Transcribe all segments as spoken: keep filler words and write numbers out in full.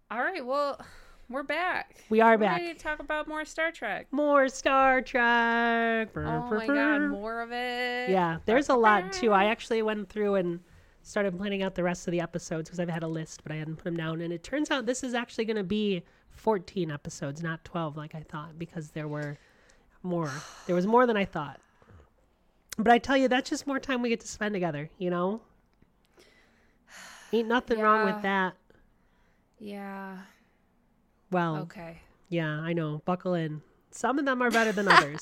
All right, well, we're back. We are we're back. Ready to talk about more Star Trek. More Star Trek. Oh my god, more of it. Yeah, there's a lot too. I actually went through and started planning out the rest of the episodes because I've had a list, but I hadn't put them down. And it turns out this is actually going to be fourteen episodes, not twelve like I thought, because there were more. There was more than I thought. But I tell you, that's just more time we get to spend together, you know? Ain't nothing yeah. wrong with that. Yeah. Well, okay. Yeah, I know. Buckle in. Some of them are better than others.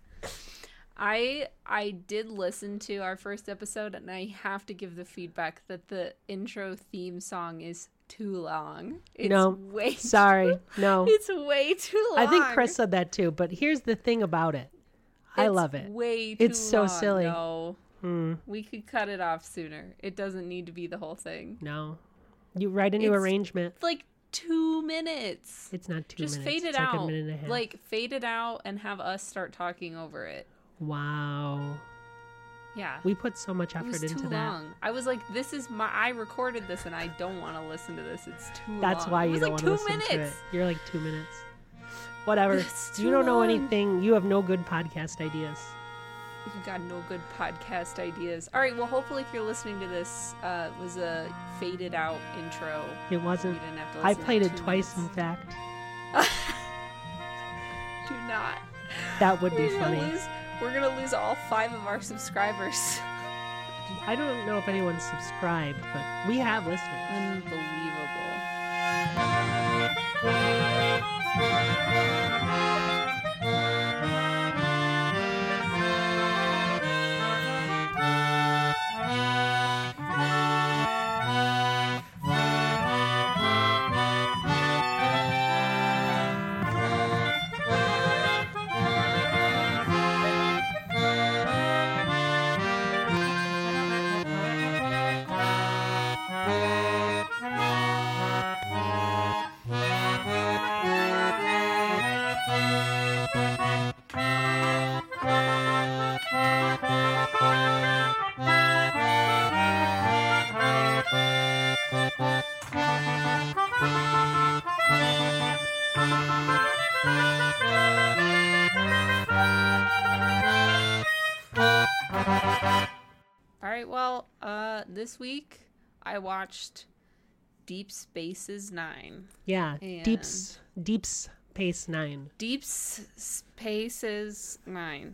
I I did listen to our first episode, and I have to give the feedback that the intro theme song is too long. It's no, way sorry, too, no. It's way too long. I think Chris said that too, but here's the thing about it. I it's love it. Way too it's so long. silly. No, hmm. we could cut it off sooner. It doesn't need to be the whole thing. No, you write a new it's arrangement. Like two minutes. It's not two Just minutes. Just fade it it's out. Like a minute and a half. Like fade it out and have us start talking over it. Wow. Yeah. We put so much effort it was into too that. Long. I was like, this is my, I recorded this and I don't want to listen to this. It's too That's long. why it you was don't like want to two listen minutes. to it. You're like two minutes. Whatever. It's You too don't know long. anything. You have no good podcast ideas. You got no good podcast ideas. All right. Well, hopefully, if you're listening to this, uh, it was a faded out intro. It wasn't. You didn't have to I listen played to it two twice, minutes. in fact. Do not. That would be We're gonna funny. Lose, we're gonna lose all five of our subscribers. I don't know if anyone's subscribed, but we have listeners. Unbelievable. All right, well, uh, this week I watched Deep Spaces Nine. Yeah, And Deep S- Deep Space Nine. Deep S- Spaces Nine.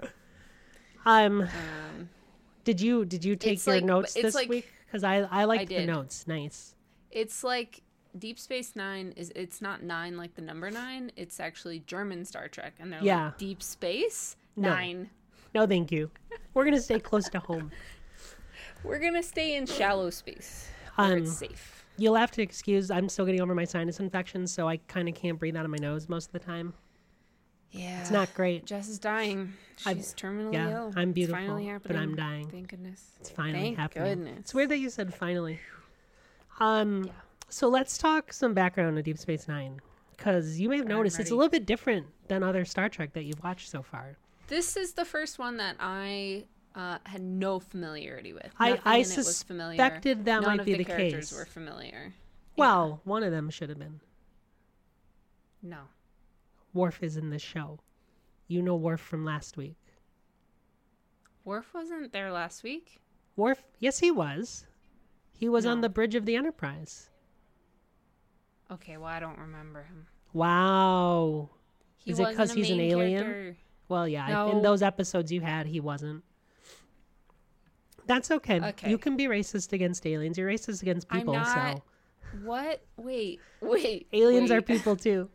Um, Um, did you did you take it's your like- notes it's this like- week? Because I I liked the did. notes. Nice. it's like Deep Space Nine is it's not nine like the number nine. It's actually German Star Trek, and they're Yeah. like Deep Space No. Nine. No, thank you. We're gonna stay close to home. We're gonna stay in shallow space where Um, it's safe. You'll have to excuse. I'm still getting over my sinus infection, so I kind of can't breathe out of my nose most of the time. Yeah, It's not great. Jess is dying. She's I've- terminally yeah, ill. I'm It's beautiful, finally but happening. I'm dying. Thank goodness. It's finally Thank happening. goodness. It's weird that you said finally. Um, Yeah. so let's talk some background on Deep Space Nine, because you may have I'm noticed it's a ready. little bit different than other Star Trek that you've watched so far. This is the first one that I uh, had no familiarity with. I- Nothing I in it was familiar. suspected that None might of be the the characters case. were familiar. Well, one of them should have been. No. Worf is in this show. You know Worf from last week. Worf wasn't there last week. Worf, yes, he was. He was on No. the bridge of the Enterprise. Okay, well, I don't remember him. Wow. He Is it wasn't 'cause a he's an main alien? character. Well, yeah, No. in those episodes you had, he wasn't. That's okay. Okay. You can be racist against aliens. You're racist against I'm people, not- so. What? Wait, wait. Aliens wait, are people too.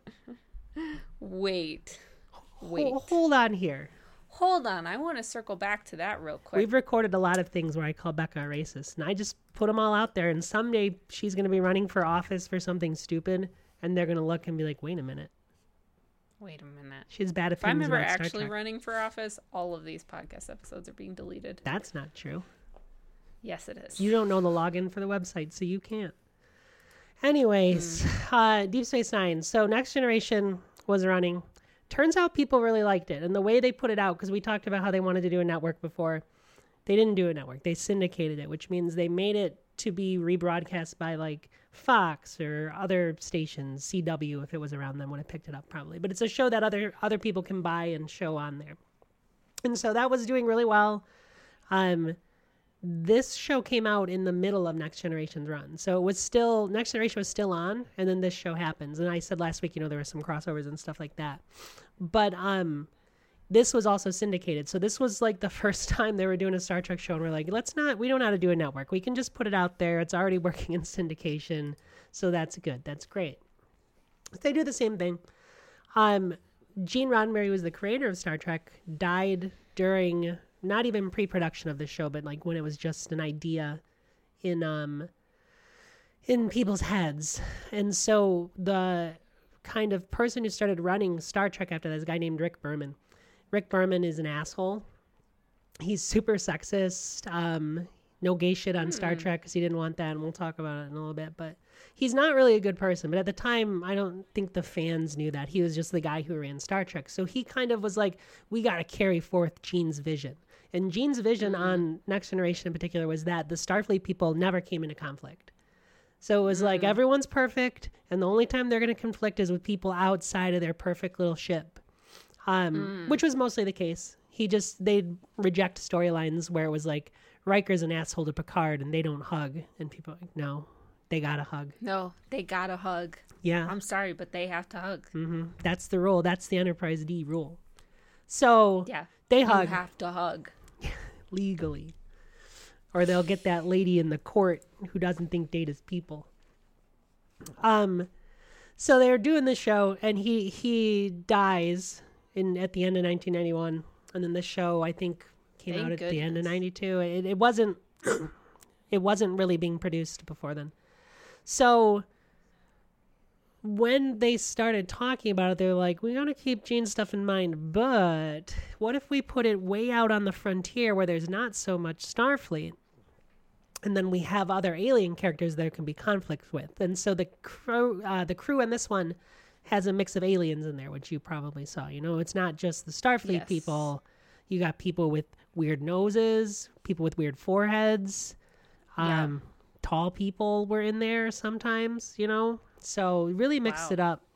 Wait, wait. Ho- hold on here. Hold on. I want to circle back to that real quick. We've recorded a lot of things where I call Becca a racist, and I just put them all out there, and someday she's going to be running for office for something stupid, and they're going to look and be like, wait a minute. Wait a minute. She has bad If I opinions remember about Star actually Trek. running for office, all of these podcast episodes are being deleted. That's not true. Yes, it is. You don't know the login for the website, so you can't. Anyways, uh, Deep Space Nine. So Next Generation was running. Turns out people really liked it. And the way they put it out, because we talked about how they wanted to do a network before, they didn't do a network. They syndicated it, which means they made it to be rebroadcast by like Fox or other stations. C W, if it was around then, would have picked it up probably. But it's a show that other other people can buy and show on there. And so that was doing really well. Um, this show came out in the middle of Next Generation's run. So it was still, Next Generation was still on, and then this show happens. And I said last week, you know, there were some crossovers and stuff like that. But um, this was also syndicated. So this was like the first time they were doing a Star Trek show, and we're like, let's not, we don't know how to do a network. We can just put it out there. It's already working in syndication. So that's good. That's great. They do the same thing. Um, Gene Roddenberry was the creator of Star Trek, died during not even pre-production of the show, but like when it was just an idea in um in people's heads. And so the kind of person who started running Star Trek after that is a guy named Rick Berman. Rick Berman is an asshole. He's super sexist. Um, no gay shit on hmm. Star Trek because he didn't want that, and we'll talk about it in a little bit. But he's not really a good person. But at the time, I don't think the fans knew that. He was just the guy who ran Star Trek. So he kind of was like, we got to carry forth Gene's vision. And Gene's vision mm-hmm. on Next Generation in particular was that the Starfleet people never came into conflict. So it was mm-hmm. like everyone's perfect, and the only time they're going to conflict is with people outside of their perfect little ship, um, mm. which was mostly the case. He just, they'd reject storylines where it was like, Riker's an asshole to Picard and they don't hug. And people are like, no, they gotta hug. No, they gotta hug. Yeah. I'm sorry, but they have to hug. Mm-hmm. That's the rule. That's the Enterprise D rule. So yeah, they hug. You have to hug. Legally. Or they'll get that lady in the court who doesn't think Data's people. Um, so they're doing the show, and he he dies in at the end of nineteen ninety-one, and then the show I think came Thank out at goodness. the end of ninety-two. It, it wasn't it wasn't really being produced before then. So when they started talking about it, they were like, we got to keep Gene's stuff in mind, but what if we put it way out on the frontier where there's not so much Starfleet? And then we have other alien characters there can be conflicts with. And so the crew, uh, the crew in this one has a mix of aliens in there, which you probably saw. You know, it's not just the Starfleet yes. people. You got people with weird noses, people with weird foreheads. Yeah. Um, tall people were in there sometimes, you know. So really mixed wow. it up.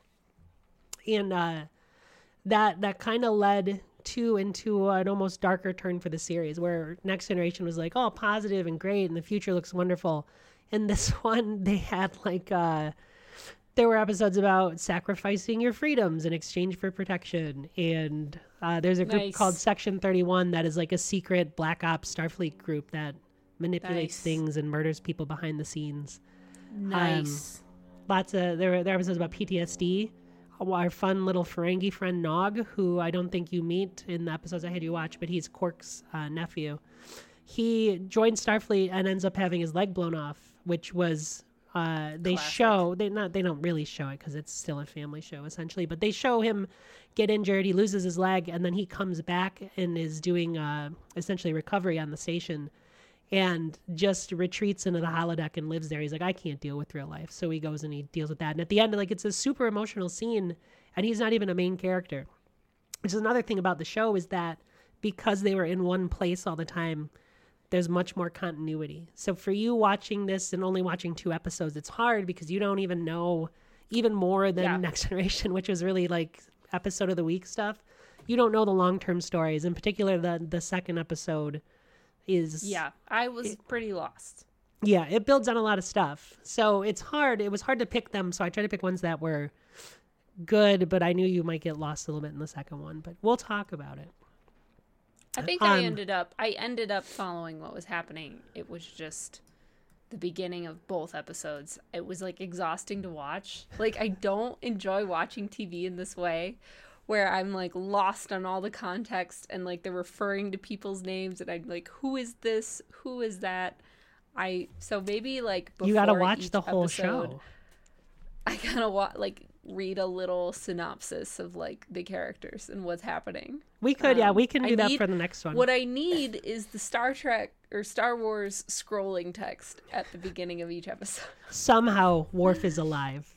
And uh, that that kind of led to into an almost darker turn for the series, where Next Generation was like, oh, positive and great, and the future looks wonderful. And this one, they had like, uh, there were episodes about sacrificing your freedoms in exchange for protection. And uh, there's a group nice. called Section thirty-one that is like a secret Black Ops Starfleet group that manipulates nice. things and murders people behind the scenes. Nice. Um, lots of, there were, there were episodes about P T S D. Our fun little Ferengi friend Nog, who I don't think you meet in the episodes I had you watch, but he's Quark's uh, nephew. He joined Starfleet and ends up having his leg blown off, which was uh, they Classic. show they not they don't really show it because it's still a family show essentially, but they show him get injured, he loses his leg, and then he comes back and is doing uh, essentially recovery on the station. And just retreats into the holodeck and lives there. He's like, I can't deal with real life. So he goes and he deals with that. And at the end, like, it's a super emotional scene, and he's not even a main character. Which is another thing about the show is that because they were in one place all the time, there's much more continuity. So for you watching this and only watching two episodes, it's hard because you don't even know even more than yeah. Next Generation, which was really like episode of the week stuff. You don't know the long-term stories. In particular, the the second episode is yeah I was it, pretty lost. Yeah, it builds on a lot of stuff, so it's hard. It was hard to pick them, so I tried to pick ones that were good, but I knew you might get lost a little bit in the second one, but we'll talk about it. I think um, I ended up I ended up following what was happening. It was just the beginning of both episodes. It was like exhausting to watch. Like, I don't enjoy watching T V in this way, where I'm like lost on all the context and like they're referring to people's names and I'm like, who is this? Who is that? I so maybe like before you gotta watch the whole episode, show. I gotta wa- like read a little synopsis of like the characters and what's happening. We could, um, yeah, we can do I that need, for the next one. What I need is the Star Trek or Star Wars scrolling text at the beginning of each episode. Somehow Worf is alive.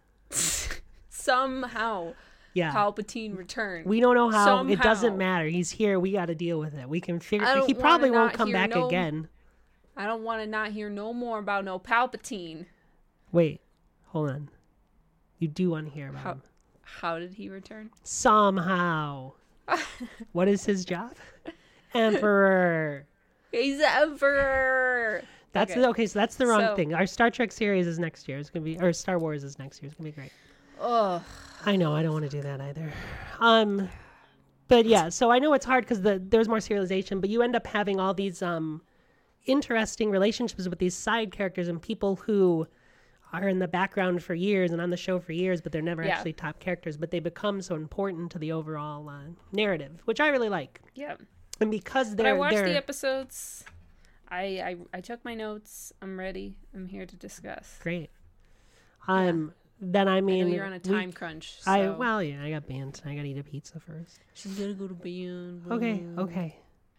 Somehow. Yeah. Palpatine returned. We don't know how. Somehow. It doesn't matter. He's here. We got to deal with it. We can figure. He probably won't come back no, again. I don't want to not hear no more about no Palpatine. Wait, hold on. You do want to hear about How, him. how did he return? Somehow. What is his job? Emperor. He's the Emperor. That's okay. The, okay, so that's the wrong So- thing. Our Star Trek series is next year. It's gonna be, or Star Wars is next year. It's gonna be great. Ugh. I know. I don't want to do that either. Um, but yeah. So I know it's hard because the there's more serialization, but you end up having all these um interesting relationships with these side characters and people who are in the background for years and on the show for years, but they're never Yeah. actually top characters. But they become so important to the overall uh, narrative, which I really like. Yeah. And because But they're I watched they're the episodes. I, I I took my notes. I'm ready. I'm here to discuss. great. Um. Then I I mean, know you're on a we- time crunch. So. I well, yeah, I got banned. I got to eat a pizza first. She's gonna go to band. Okay, okay.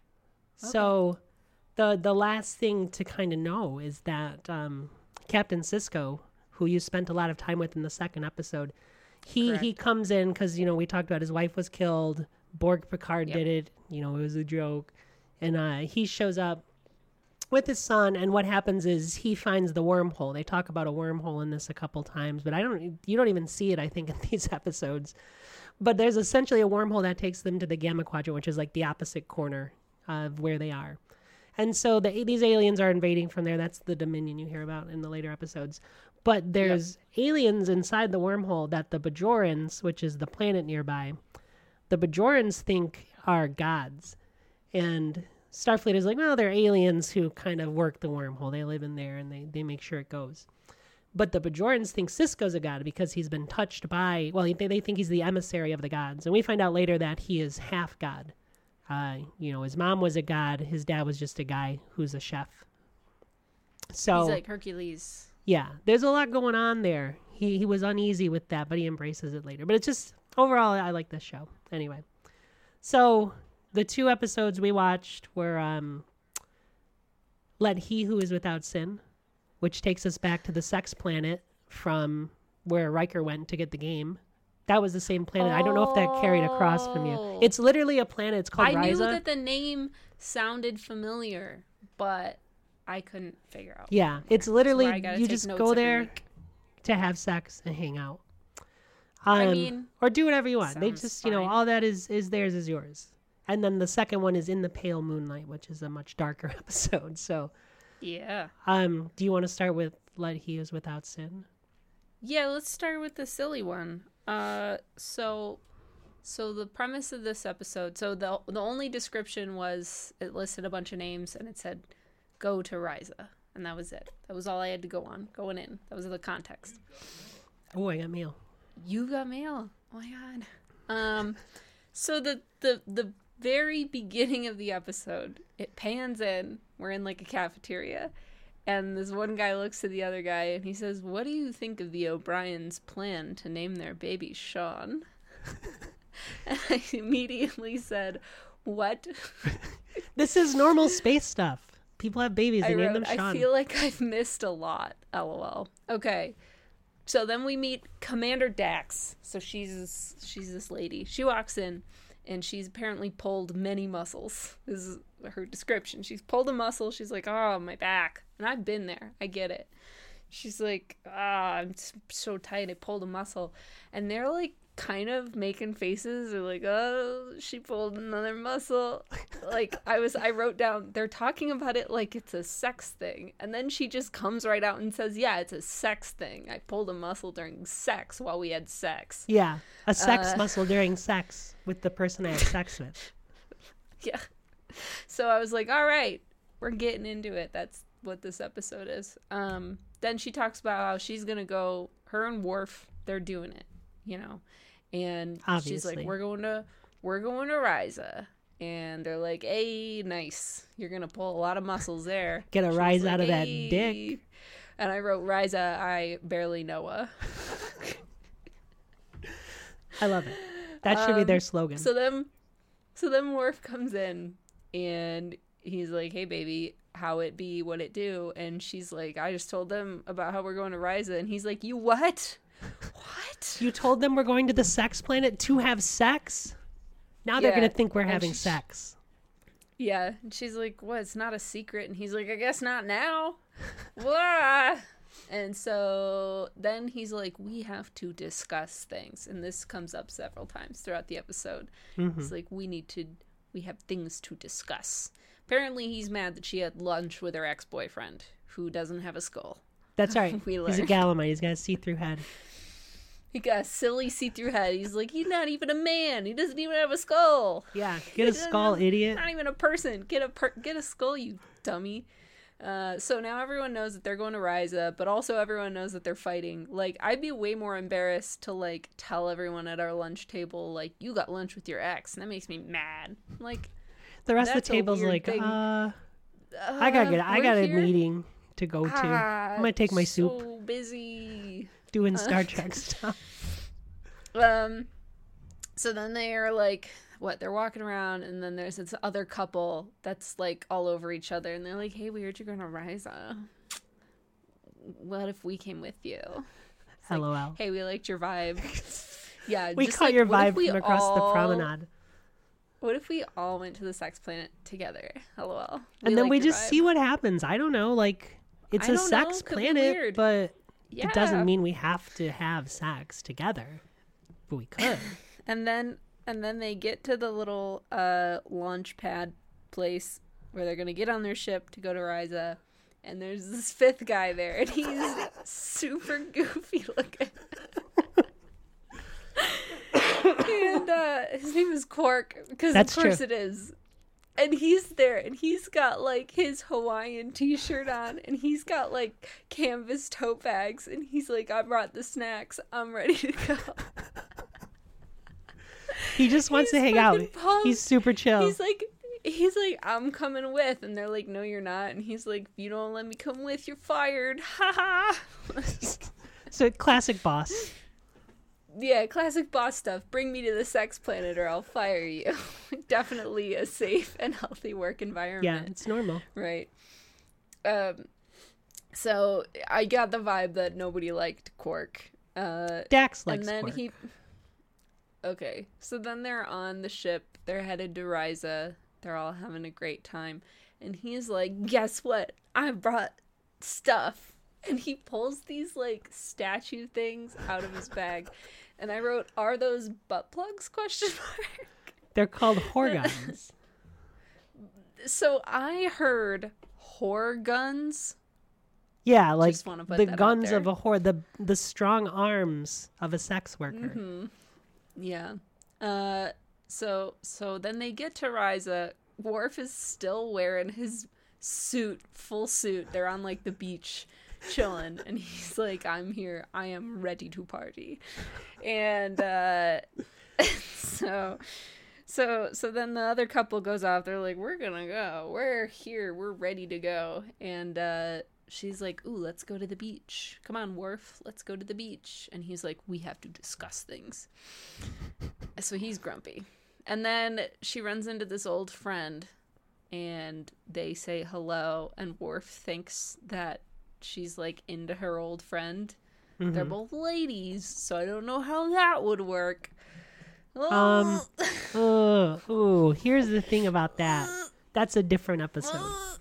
So, the the last thing to kind of know is that um, Captain Sisko, who you spent a lot of time with in the second episode, he Correct. he comes in because you know we talked about his wife was killed. Borg Picard Yep. did it. You know, it was a joke, and uh, he shows up with his son, and what happens is he finds the wormhole. They talk about a wormhole in this a couple times, but I don't. You don't even see it, I think, in these episodes. But there's essentially a wormhole that takes them to the Gamma Quadrant, which is like the opposite corner of where they are. And so the, these aliens are invading from there. That's the Dominion you hear about in the later episodes. But there's aliens inside the wormhole that the Bajorans, which is the planet nearby, the Bajorans think are gods. And Starfleet is like, well, they're aliens who kind of work the wormhole. They live in there and they, they make sure it goes. But the Bajorans think Sisko's a god because he's been touched by, well, they, they think he's the emissary of the gods. And we find out later that he is half god. Uh, you know, his mom was a god. His dad was just a guy who's a chef. So, He's like Hercules. yeah, there's a lot going on there. He, he was uneasy with that, but he embraces it later. But it's just, overall, I like this show. Anyway. So, the two episodes we watched were um, Let He Who Is Without Sin, which takes us back to the sex planet from where Riker went to get the game. That was the same planet. I don't know if that carried across from you. Oh. It's literally a planet. It's called I Risa. knew that the name sounded familiar, but I couldn't figure out. Yeah, it's That's literally, why I gotta you take just notes go every there week. to have sex and hang out. Um, I mean, or do whatever you want. They sounds just, you know, fine. all that is is theirs is yours. And then the second one is In the Pale Moonlight, which is a much darker episode. So, Yeah. um, do you want to start with Let He Who Is Without Sin? Yeah, let's start with the silly one. Uh, so, so the premise of this episode. So the the only description was it listed a bunch of names and it said, "Go to Risa," and that was it. That was all I had to go on going in. That was the context. Oh, I got mail. You got mail. Oh my god. Um, so the the the very beginning of the episode, it pans in. We're in like a cafeteria. And this one guy looks at the other guy and he says, "What do you think of the O'Brien's plan to name their baby Sean?" And I immediately said, "What?" This is normal space stuff. People have babies. They I name wrote, them I Sean. feel like I've missed a lot. LOL. Okay. So then we meet Commander Dax. So she's this, she's this lady. She walks in and she's apparently pulled many muscles. This is her description. She's pulled a muscle. She's like, "Oh, my back." And I've been there. I get it. She's like, "Ah, I'm s- so tight. I pulled a muscle." And they're like kind of making faces. They're like, "Oh, she pulled another muscle." Like I was, I wrote down, they're talking about it like it's a sex thing. And then she just comes right out and says, "Yeah, it's a sex thing. I pulled a muscle during sex while we had sex." Yeah, a sex Uh, muscle during sex with the person I had sex with. Yeah. So I was like, all right, we're getting into it. That's what this episode is. Um, then she talks about how she's going to go, her and Worf, they're doing it, you know. And she's Obviously. like, we're going to, we're going to Risa. And they're like, "Hey, nice. You're going to pull a lot of muscles there." Get a She's rise like, out of that "Hey." dick. And I wrote, "Risa, I barely know her." I love it. That should be their Um, slogan. So then, so then Worf comes in and he's like, "Hey, baby, how it be, what it do?" And she's like, "I just told them about how we're going to Risa." And he's like, "You what? What?" You told them we're going to the sex planet to have sex? Now they're Yeah, going to think we're and having sh- sex. Yeah, and she's like, what, it's not a secret? And he's like, I guess not now. Wah! And so then he's like, we have to discuss things. And this comes up several times throughout the episode. Mm-hmm. It's like, we need to, we have things to discuss. Apparently he's mad that she had lunch with her ex-boyfriend, who doesn't have a skull. That's right. We He's a learned. Galamite. He's got a see-through head. He got a silly see-through head. He's like, he's not even a man. He doesn't even have a skull. Yeah, get a He skull, doesn't- idiot. Not even a person. Get a per- get a skull, you dummy. Uh, so now everyone knows that they're going to Ryza, but also everyone knows that they're fighting. Like, I'd be way more embarrassed to, like, tell everyone at our lunch table, like, you got lunch with your ex, and that makes me mad. Like, The rest of that's the a table's weird like, thing. uh, uh, I gotta get, I we're got a here? meeting to go to. Ah, I'm gonna take my soup, So busy. doing uh, Star Trek stuff. Um, so then they are like, what, they're walking around, and then there's this other couple that's like all over each other, and they're like, hey, we heard you're going to Ryza. What if we came with you? It's like, LOL. hey, we liked your vibe. Yeah, We just caught like, your what if vibe we from across all- the promenade. What if we all went to the sex planet together? LOL. And then liked we your just vibe. see what happens. I don't know. Like, it's I a don't know, sex could be planet, weird. but Yeah. it doesn't mean we have to have sex together. But we could. And then and then they get to the little uh launch pad place where they're gonna get on their ship to go to Ryza, and there's this fifth guy there, and he's super goofy looking. And uh his name is Quark, because That's of course true. it is. And he's there, and he's got like his Hawaiian t-shirt on, and he's got like canvas tote bags, and he's like, I brought the snacks, I'm ready to go. He just wants He's to hang out. fucking pumped. He's super chill. He's like, he's like, I'm coming with, and they're like, no, you're not. And he's like, if you don't let me come with, you're fired. Ha ha. So classic boss. Yeah, classic boss stuff. Bring me to the sex planet, or I'll fire you. Definitely a safe and healthy work Yeah, environment. it's normal. Right. Um. So I got the vibe that nobody liked Quark. Uh. Dax likes and then Quark. he okay so then they're on the ship, they're headed to Ryza, they're all having a great time, and he's like, guess what, I brought stuff, and he pulls these like statue things out of his bag, and I wrote, are those butt plugs, question mark. They're called Horgons. So I heard whore guns. Yeah, like Just wanna put the that out guns there. of a whore, the the strong arms of a sex worker. Mm-hmm. Yeah. Uh. So so then they get to Ryza. Worf is still wearing his suit, full suit. They're on like the beach, chilling, and he's like, "I'm here. I am ready to party." And uh, so. So so then the other couple goes off. They're like, we're gonna go. We're here. We're ready to go. And uh, she's like, ooh, let's go to the beach. Come on, Worf. Let's go to the beach. And he's like, we have to discuss things. So he's grumpy. And then she runs into this old friend, and they say hello. And Worf thinks that she's like into her old friend. Mm-hmm. They're both ladies, so I don't know how that would work. Um, uh, ooh, here's the thing about that. That's a different episode.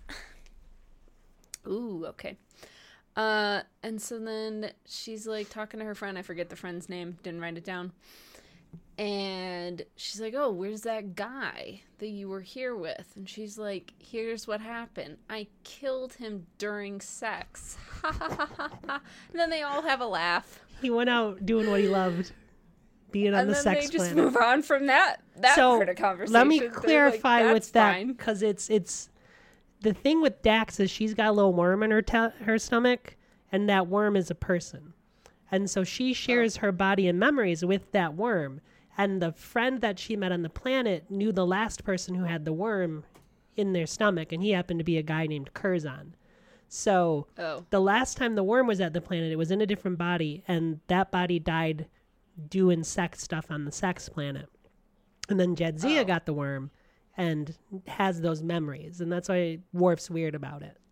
Ooh, okay. Uh, and so then she's like talking to her friend. I forget the friend's name. Didn't write it down. And she's like, oh, where's that guy that you were here with? And she's like, here's what happened. I killed him during sex. Ha ha ha ha ha. And then they all have a laugh. He went out doing what he loved, being on And the then sex they just planet. move on from that, that so part of conversation. let me They're like, clarify "That's with that, fine." because it's it's the thing with Dax is she's got a little worm in her te- her stomach, and that worm is a person, and so she shares her body and memories with that worm. And the friend that she met on the planet knew the last person who had the worm in their stomach, and he happened to be a guy named Curzon. So Oh. the last time the worm was at the planet, it was in a different body, and that body died doing sex stuff on the sex planet. And then Jadzia Oh. got the worm and has those memories, and that's why Worf's weird about it.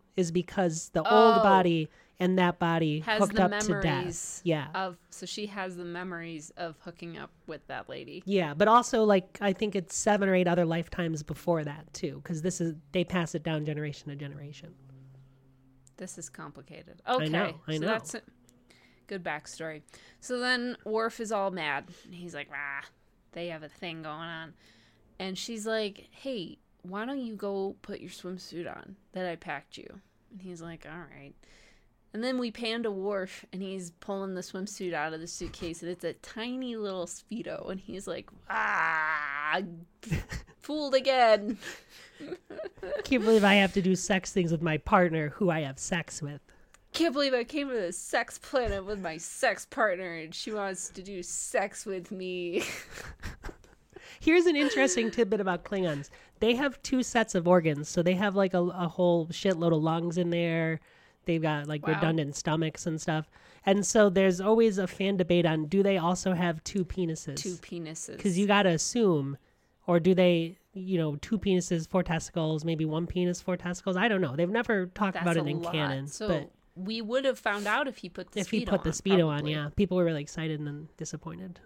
is because the Oh. old body and that body Has hooked the up to death. memories Yeah. of so she has the memories of hooking up with that lady. Yeah, but also like I think it's seven or eight other lifetimes before that too, because this is they pass it down generation to generation. This is complicated. Okay, know, I so know. that's a good backstory. So then Worf is all mad. He's like, "Ah, they have a thing going on," and she's like, "Hey, why don't you go put your swimsuit on that I packed you?" And he's like, "All right." And then we pan to Worf, and he's pulling the swimsuit out of the suitcase, and it's a tiny little Speedo, and he's like, "Ah, fooled again." I can't believe I have to do sex things with my partner who I have sex with. Can't believe I came to this sex planet with my sex partner, and she wants to do sex with me. Here's an interesting tidbit about Klingons. They have two sets of organs, so they have like a, a whole shitload of lungs in there. They've got like Wow. redundant stomachs and stuff. And so there's always a fan debate on do they also have two penises? Two penises. Because you got to assume, or do they, you know, two penises, four testicles, maybe one penis, four testicles? I don't know. They've never talked That's about a it in lot. canon. So but we would have found out if he put the if Speedo he put the on, Speedo on, probably. yeah, people were really excited and then disappointed.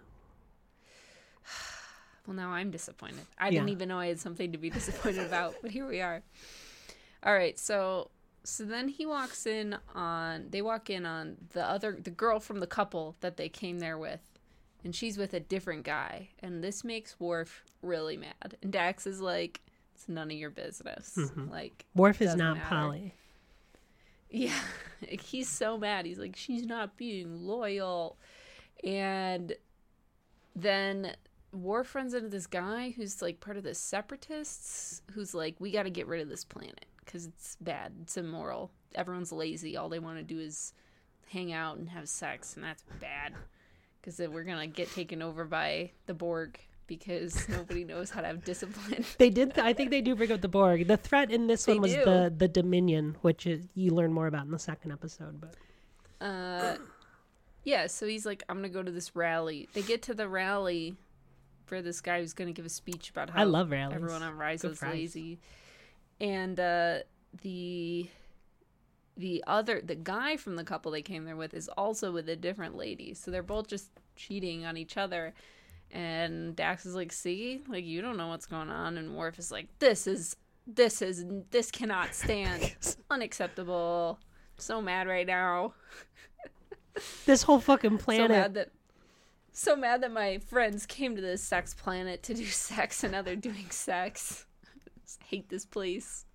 Well, now I'm disappointed. I didn't Yeah. even know I had something to be disappointed about, but here we are. All right, so so then he walks in on. They walk in on the other, the girl from the couple that they came there with, and she's with a different guy, and this makes Worf really mad. And Dax is like, "It's none of your business." Mhm. Like, Worf is doesn't not matter. Polly. Yeah, like, he's so mad. He's like, she's not being loyal. And then Worf runs into this guy who's like part of the separatists, who's like, we got to get rid of this planet because it's bad. It's immoral. Everyone's lazy. All they want to do is hang out and have sex, and that's bad because then we're going to get taken over by the Borg because nobody knows how to have discipline. They did. I think they do bring up the Borg. The threat in this They one was do. the the Dominion, which is, you learn more about in the second episode. But Uh, yeah, so he's like, I'm going to go to this rally. They get to the rally for this guy who's going to give a speech about how I love rallies. everyone on Rise Good is fries. lazy. And uh, the the other, the guy from the couple they came there with is also with a different lady. So they're both just cheating on each other. And Dax is like, see, like, you don't know what's going on. And Worf is like, this is, this is, this cannot stand. Unacceptable. So mad right now. this whole fucking So planet. mad that, so mad that my friends came to this sex planet to do sex, and now they're doing sex. Just hate this place.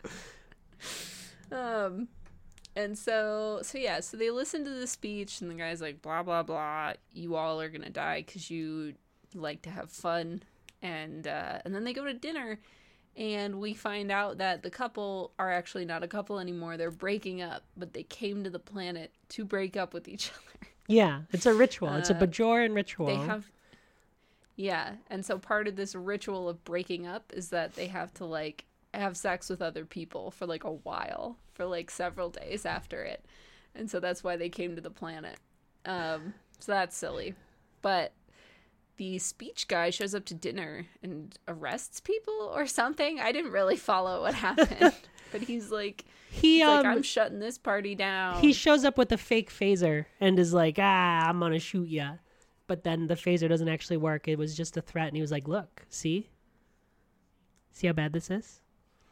Um, and so, so yeah, so they listen to the speech, and the guy's like, blah blah blah. You all are gonna die because you like to have fun, and uh, and then they go to dinner, and we find out that the couple are actually not a couple anymore. They're breaking up, but they came to the planet to break up with each other. Yeah, it's a ritual. it's a Uh, Bajoran ritual. They have, yeah, and so part of this ritual of breaking up is that they have to like have sex with other people for like a while, for like several days after it, and so that's why they came to the planet. Um, so that's silly, but the speech guy shows up to dinner and arrests people or something. I didn't really follow what happened, but he's like, he he's um like, I'm shutting this party down. he shows up with a fake phaser and is like, ah, I'm gonna shoot ya. But then the phaser doesn't actually work. It was just a threat, and he was like, look, see, see how bad this is.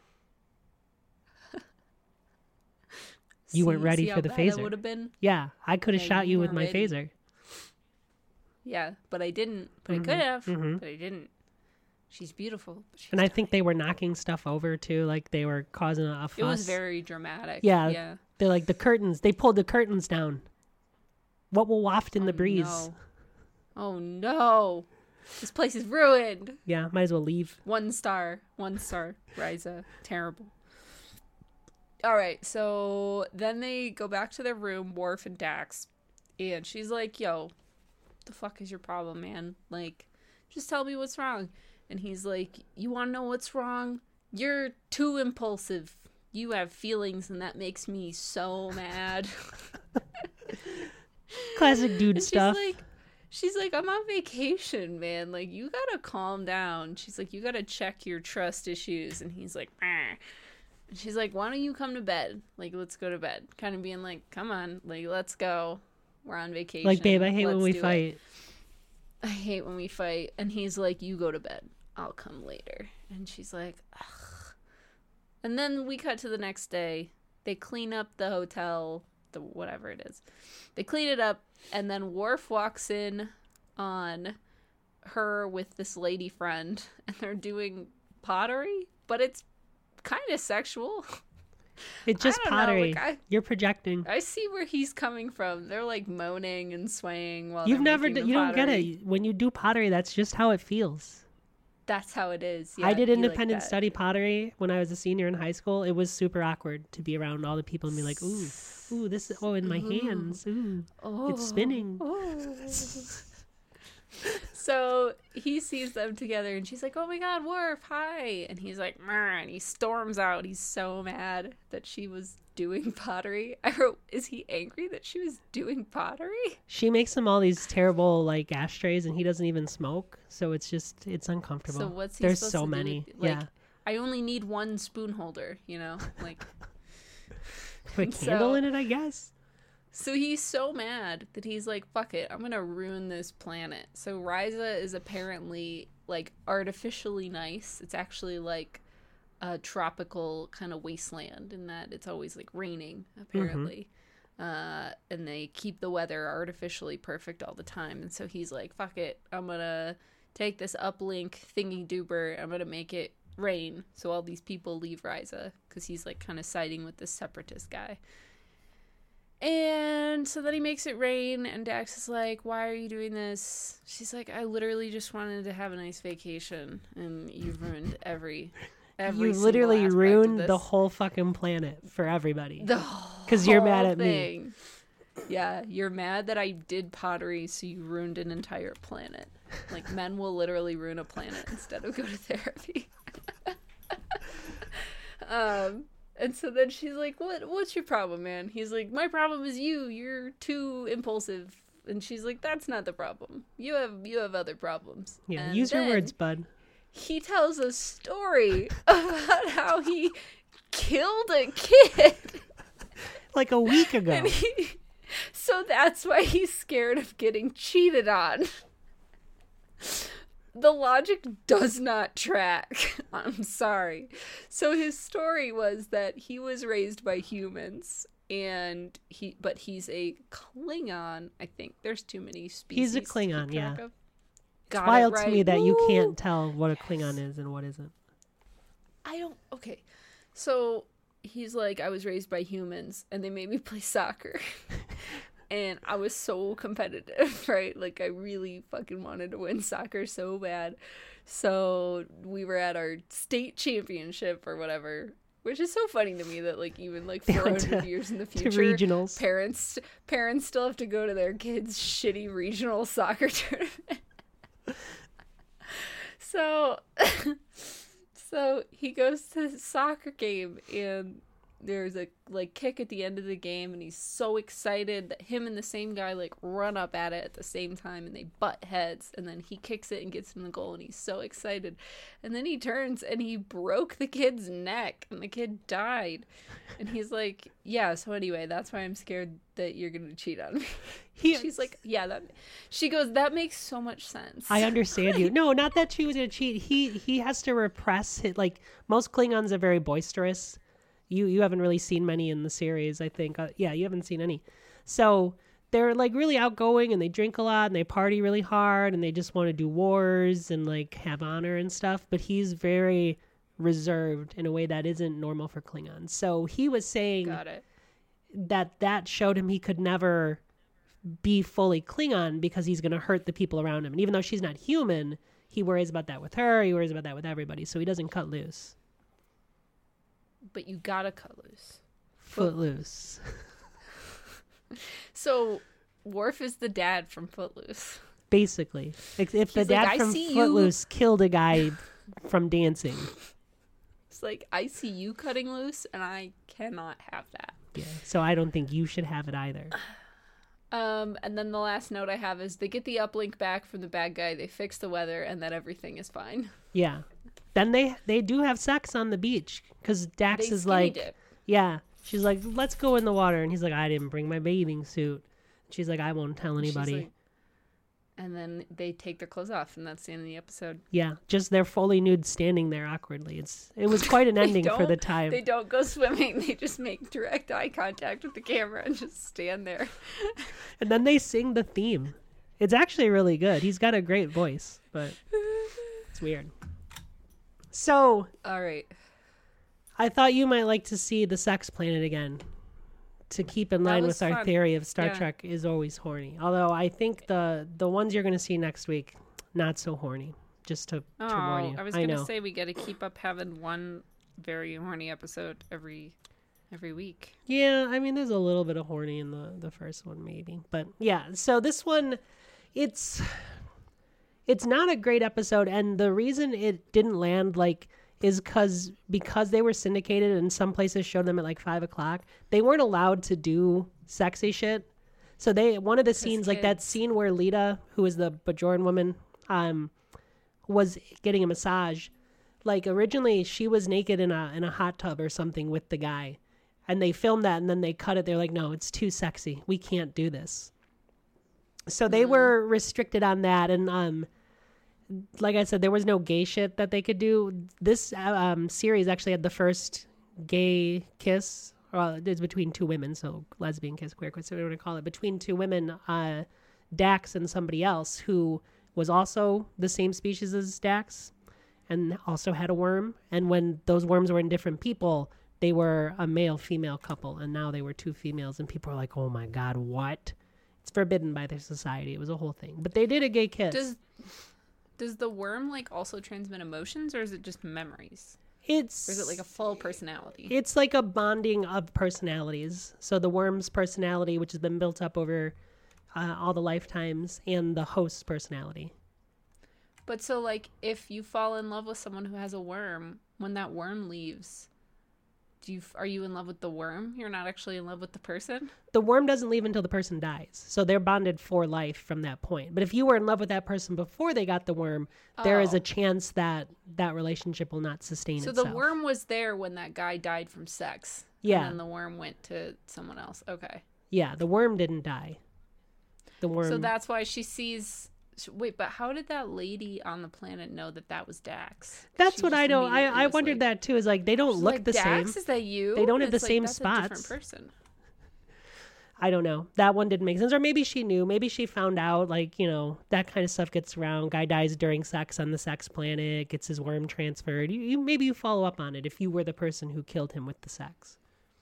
You weren't See- see see for how the bad it phaser. would have been. Yeah, I could have Yeah, shot you you with weren't my ready. phaser. Yeah, but I didn't. But I Mhm, could have. mhm. But I didn't. She's beautiful. But she's And I dying. think they were knocking stuff over too, like they were causing a, a fuss. it was very dramatic. Yeah. Yeah. They're like the curtains. They pulled the curtains down. What will waft in the Oh, breeze? no. Oh no! This place is ruined. Yeah, might as well leave. One star. One star. Riza. Terrible. All right. So then they go back to their room, Worf and Dax, and she's like, "Yo, the fuck is your problem, man? Like, just tell me what's wrong." And he's like, "You want to know what's wrong? You're too impulsive. You have feelings, and that makes me so mad." Classic dude And stuff. She's like, she's like, I'm on vacation, man. Like, you gotta calm down. She's like, you gotta check your trust issues. And he's like, "Ah." And she's like, why don't you come to bed? Like, let's go to bed. Kind of being like, come on, like, let's go. We're on vacation. Like, babe, I hate let's when we do fight. It. I hate when we fight. And he's like, you go to bed. I'll come later. And she's like, ugh. And then we cut to the next day. They clean up the hotel, the whatever it is. They clean it up, and then Worf walks in on her with this lady friend, and they're doing pottery, but it's kind of sexual. It's just I don't pottery. know, like, I, You're projecting. I see where he's coming from. They're like moaning and swaying while You've they're never, making d- the you don't get pottery. it. When you do pottery, that's just how it feels. That's how it is. Yeah, I did be like independent that. study pottery when I was a senior in high school. It was super awkward to be around all the people and be like, ooh, ooh, this is, oh, in my Ooh. hands, ooh, Oh. it's spinning. Oh. So he sees them together and she's like, oh my god, Worf, hi. And he's like, "Meh," and he storms out. He's so mad that she was doing pottery. I wrote, is he angry that she was doing pottery? She makes him all these terrible like ashtrays, and he doesn't even smoke, so it's just it's uncomfortable. So what's he There's supposed so to do many. with- like, yeah, I only need one spoon holder, you know? Like, put a so- candle in it, I guess. so he's so mad that he's like, fuck it, I'm gonna ruin this planet. So Risa is apparently like artificially nice. It's actually like a tropical kind of wasteland in that it's always like raining, apparently. Uh, and they keep the weather artificially perfect all the time. And so he's like, fuck it, I'm gonna take this uplink thingy duper, I'm gonna make it rain so all these people leave Risa, because he's like kind of siding with this separatist guy. And so then he makes it rain, and Dax is like, why are you doing this? She's like, I literally just wanted to have a nice vacation, and you've ruined every every You single literally aspect of ruined the this. whole fucking planet for everybody. The Because you're mad whole at me. thing. Yeah, you're mad that I did pottery, so you ruined an entire planet. Like, men will literally ruin a planet instead of go to therapy. um, and so then she's like, "What? What's your problem, man?" He's like, "My problem is you. You're too impulsive." And she's like, "That's not the problem. You have you have other problems." Yeah, And use your then words, bud. He tells a story about how he killed a kid. Like a week ago. And he, so that's why he's scared of getting cheated on. The logic does not track. I'm sorry. So his story was that he was raised by humans, and he, but he's a Klingon. I think there's too many species. He's a to keep Klingon, yeah. track of. It's Got it wild to right. me that you Woo! can't tell what a Klingon is and what isn't. I don't. Okay, so he's like, I was raised by humans, and they made me play soccer. And I was so competitive, right? Like, I really fucking wanted to win soccer so bad. So we were at our state championship or whatever, which is so funny to me that, like, even, like, They four went hundred to- years in the To future, regionals. parents parents still have to go to their kids' shitty regional soccer tournament. So, so he goes to the soccer game, and there's a like kick at the end of the game, and he's so excited that him and the same guy like run up at it at the same time, and they butt heads, and then he kicks it and gets in the goal, and he's so excited, and then he turns and he broke the kid's neck, and the kid died, and he's like, yeah, so anyway, that's why I'm scared that you're gonna cheat on me. He, She's like, yeah, that. She goes, that makes so much sense. I understand you. No, not that she was gonna cheat. He he has to repress it. Like, most Klingons are very boisterous. You you haven't really seen many in the series, I think. Uh, yeah, you haven't seen any. So they're like really outgoing, and they drink a lot, and they party really hard, and they just want to do wars and like have honor and stuff. But he's very reserved in a way that isn't normal for Klingons. So he was saying Got it. that that showed him he could never be fully Klingon because he's going to hurt the people around him. And even though she's not human, he worries about that with her. He worries about that with everybody. So he doesn't cut loose. But you gotta cut loose. Footloose. So Worf is the dad from Footloose. Basically. If if the He's like, dad "I from see you." Footloose killed a guy from dancing. It's like, I see you cutting loose, and I cannot have that. Yeah. So I don't think you should have it either. Um, and then the last note I have is they get the uplink back from the bad guy, they fix the weather, and then everything is fine. Yeah. Then they they do have sex on the beach because Dax They is skinny like, dip. yeah. She's like, let's go in the water. And he's like, I didn't bring my bathing suit. She's like, I won't tell She's anybody. like- and then they take their clothes off, and that's the end of the episode. Yeah, just they're fully nude standing there awkwardly. It's It was quite an They ending for the don't- time. They don't go swimming. They just make direct eye contact with the camera and just stand there. And then they sing the theme. It's actually really good. He's got a great voice, but it's weird. So All right. I thought you might like to see the Sex Planet again to keep in That line was with our fun. theory of Star Yeah. Trek is always horny. Although I think the the ones you're going to see next week, not so horny. Just to, to warn Oh, you. I was I gonna know. say we got to keep up having one very horny episode every every week. Yeah, I mean, there's a little bit of horny in the, the first one, maybe. But yeah, so this one, it's it's not a great episode. And the reason it didn't land, like, is because because they were syndicated and some places showed them at like five o'clock, they weren't allowed to do sexy shit. So they one of the scenes, like that kids. scene where Lita, who is the Bajoran woman, um, was getting a massage. Like originally, she was naked in a in a hot tub or something with the guy, and they filmed that and then they cut it. They're like, no, it's too sexy. We can't do this. So they were restricted on that, and um, like I said, there was no gay shit that they could do. This um series actually had the first gay kiss. Well, it's between two women, so lesbian kiss, queer kiss, whatever you want to call it, between two women, uh, Dax and somebody else who was also the same species as Dax and also had a worm. And when those worms were in different people, they were a male-female couple, and now they were two females, and people are like, oh my God, what? It's forbidden by their society. It was a whole thing. But they did a gay kiss. Does does the worm like also transmit emotions, or is it just memories? It's Or is it like a full personality? It's like a bonding of personalities. So the worm's personality, which has been built up over uh, all the lifetimes, and the host's personality. But so like if you fall in love with someone who has a worm, when that worm leaves, do you are you in love with the worm? You're not actually in love with the person? The worm doesn't leave until the person dies. So they're bonded for life from that point. But if you were in love with that person before they got the worm, there is Oh. a chance that that relationship will not sustain So itself. the worm was there when that guy died from sex. Yeah. And then the worm went to someone else. Okay. Yeah, the worm didn't die. The worm. So that's why she sees. sh- Wait, but how did that lady on the planet know that that was Dax? That's She what just I don't. I, immediately I was wondered like- that too. Is like they don't she's look like, the Dax, same. is that you? They don't And have the it's like, same that's a spots. different person. I don't know. That one didn't make sense. Or maybe she knew. Maybe she found out, like, you know, that kind of stuff gets around. Guy dies during sex on the sex planet, gets his worm transferred. You, you Maybe you follow up on it if you were the person who killed him with the sex.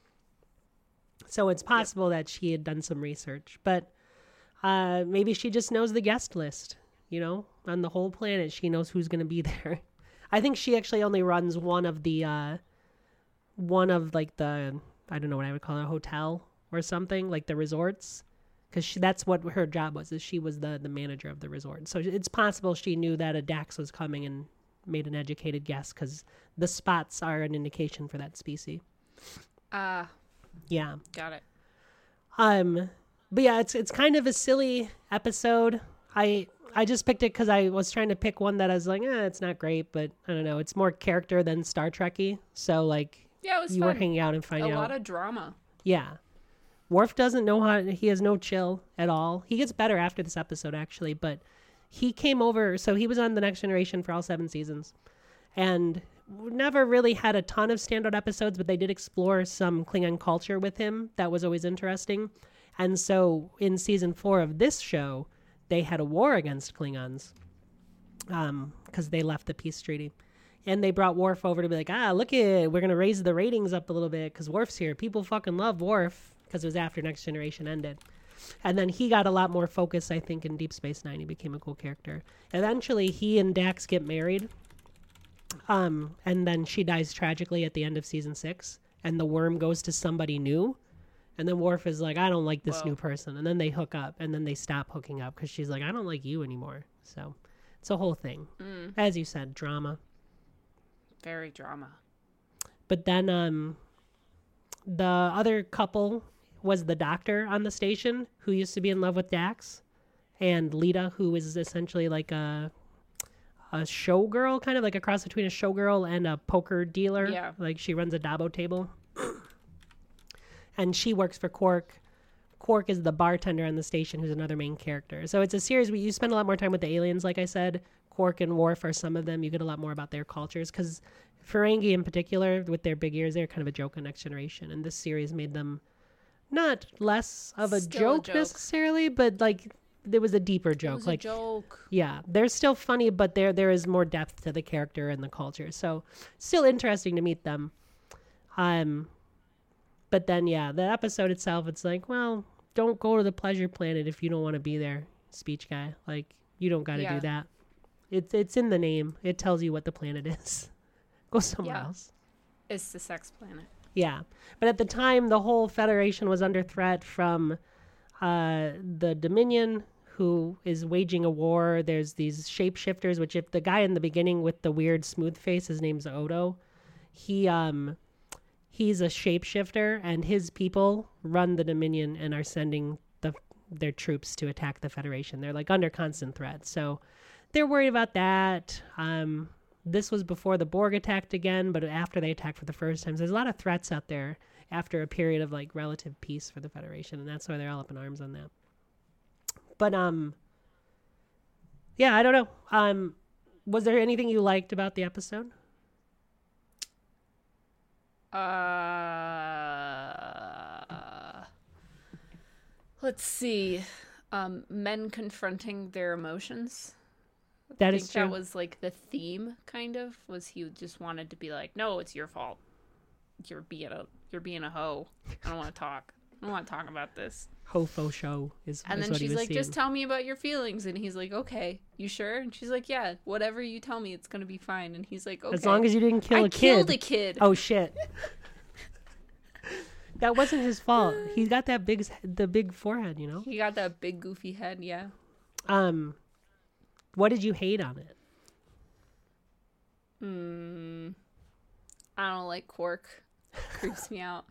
So it's possible that she had done some research. But uh, maybe she just knows the guest list, you know, on the whole planet. She knows who's going to be there. I think she actually only runs one of the, uh, one of, like, the, I don't know what I would call it, a hotel or something, like the resorts, because that's what her job was, is she was the the manager of the resort. So it's possible she knew that a Dax was coming and made an educated guess, because the spots are an indication for that species. Ah, Yeah. got it. Um but yeah, it's it's kind of a silly episode. I I just picked it because I was trying to pick one that I was like, eh, it's not great, but I don't know, it's more character than Star Trek-y. So like Yeah, it was you fun. were hanging out and A finding out. lot of drama. Yeah. Worf doesn't know how, he has no chill at all. He gets better after this episode, actually, but he came over, so he was on The Next Generation for all seven seasons, and never really had a ton of standout episodes, but they did explore some Klingon culture with him that was always interesting. And so in season four of this show, they had a war against Klingons um, because they left the peace treaty. And they brought Worf over to be like, ah, look it, we're going to raise the ratings up a little bit because Worf's here. People fucking love Worf, because it was after Next Generation ended. And then he got a lot more focus, I think, in Deep Space Nine. He became a cool character. Eventually, he and Dax get married. Um, and then she dies tragically at the end of season six. And the worm goes to somebody new. And then Worf is like, I don't like this Whoa. new person. And then they hook up. And then they stop hooking up because she's like, I don't like you anymore. So it's a whole thing. Mm, As you said, drama. very drama. But then um, the other couple was the doctor on the station who used to be in love with Dax, and Lita, who is essentially like a a showgirl, kind of like a cross between a showgirl and a poker dealer. Yeah. Like she runs a Dabo table. And she works for Quark. Quark is the bartender on the station who's another main character. So it's a series where you spend a lot more time with the aliens, like I said. Quark and Worf are some of them. You get a lot more about their cultures because Ferengi in particular, with their big ears, they're kind of a joke on Next Generation. And this series made them not less of a, Still joke, a joke necessarily, but like there was a deeper joke. It was like a joke. Yeah, they're still funny, but there there is more depth to the character and the culture. So still interesting to meet them. Um, but then yeah, the episode itself, it's like, well, don't go to the pleasure planet if you don't want to be there, speech guy. Like you don't got to Yeah. do that. It's it's in the name. It tells you what the planet is. Go somewhere Yeah. else. It's the sex planet. Yeah, but at the time, the whole Federation was under threat from uh, the Dominion, who is waging a war. There's these shapeshifters, which if the guy in the beginning with the weird smooth face, his name's Odo, he um he's a shapeshifter, and his people run the Dominion and are sending the their troops to attack the Federation. They're like under constant threat, so they're worried about that. Um, this was before the Borg attacked again, but after they attacked for the first time. So there's a lot of threats out there after a period of like relative peace for the Federation, and that's why they're all up in arms on that. But um, yeah, I don't know. Um, was there anything you liked about the episode? Uh, let's see. Um, men confronting their emotions. That I is think true. that was like the theme, kind of. Was he just wanted to be like, no, it's your fault. You're being a you're being a hoe. I don't want to talk. I don't want to talk about this. Hofo show is, And is then what he she's was like, seeing. just tell me about your feelings. And he's like, okay, you sure? And she's like, yeah, whatever you tell me, it's gonna be fine. And he's like, okay. As long as you didn't kill I a kid. killed a kid. Oh shit. That wasn't his fault. He got that big, the big forehead, you know. He got that big goofy head. Yeah. Um, what did you hate on it? Hmm. I don't like Quark. Creeps me out.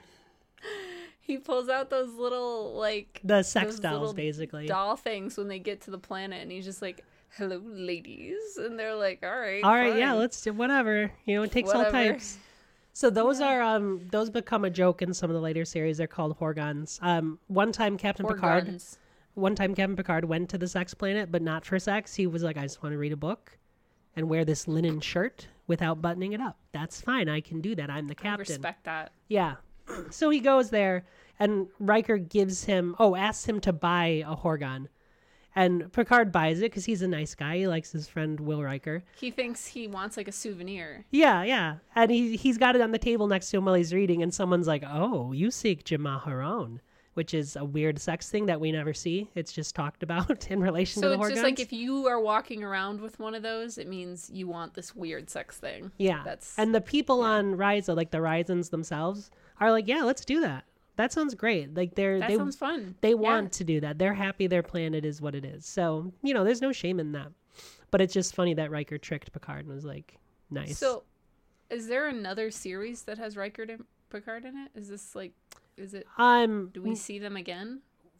He pulls out those little like The sex those dolls, little basically. doll things when they get to the planet, and he's just like, "Hello, ladies," and they're like, "All right, All right, yeah, fine." let's do whatever. You know, it takes all Whatever. types. So those are um those become a joke in some of the later series. They're called Horgons. Um, one time Captain Or Picard, guns. one time Captain Picard went to the sex planet, but not for sex. He was like, I just want to read a book and wear this linen shirt without buttoning it up. That's fine. I can do that. I'm the I captain. respect that. Yeah. So he goes there, and Riker gives him, oh, asks him to buy a Horgon. And Picard buys it because he's a nice guy. He likes his friend Will Riker. He thinks he wants like a souvenir. Yeah, yeah. And he, he's got it on the table next to him while he's reading, and someone's like, oh, you seek Jamaharon, which is a weird sex thing that we never see. It's just talked about in relation So to the it's Horgons. just like if you are walking around with one of those, it means you want this weird sex thing. Yeah. That's And the people on Ryza, like the Ryzans themselves, are like, yeah, let's do that. That sounds great. Like they're that they sounds fun. they Yeah. want to do that. They're happy their planet is what it is. So, you know, there's no shame in that. But it's just funny that Riker tricked Picard and was like, nice. So, is there another series that has Riker and Picard in it? Is this like, is it? um Do we see them again?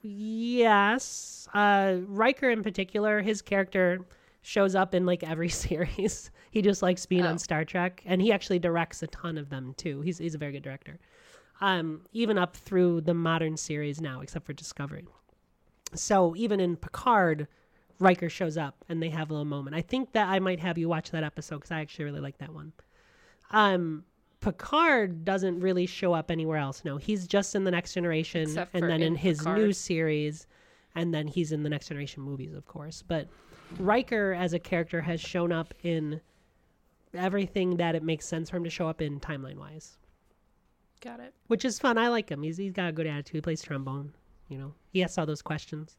yes. Uh Riker in particular, his character shows up in like every series. He just likes being Oh. on Star Trek, and he actually directs a ton of them too. He's he's a very good director. Um, even up through the modern series now, except for Discovery. So even in Picard, Riker shows up and they have a little moment. I think that I might have you watch that episode because I actually really like that one. Um, Picard doesn't really show up anywhere else. No, he's just in the Next Generation, Except and for then in in his Picard. new series, and then he's in the Next Generation movies, of course. But Riker as a character has shown up in everything that it makes sense for him to show up in timeline-wise. Got it. Which is fun. I like him. He's he's got a good attitude. He plays trombone. You know, he asks all those questions.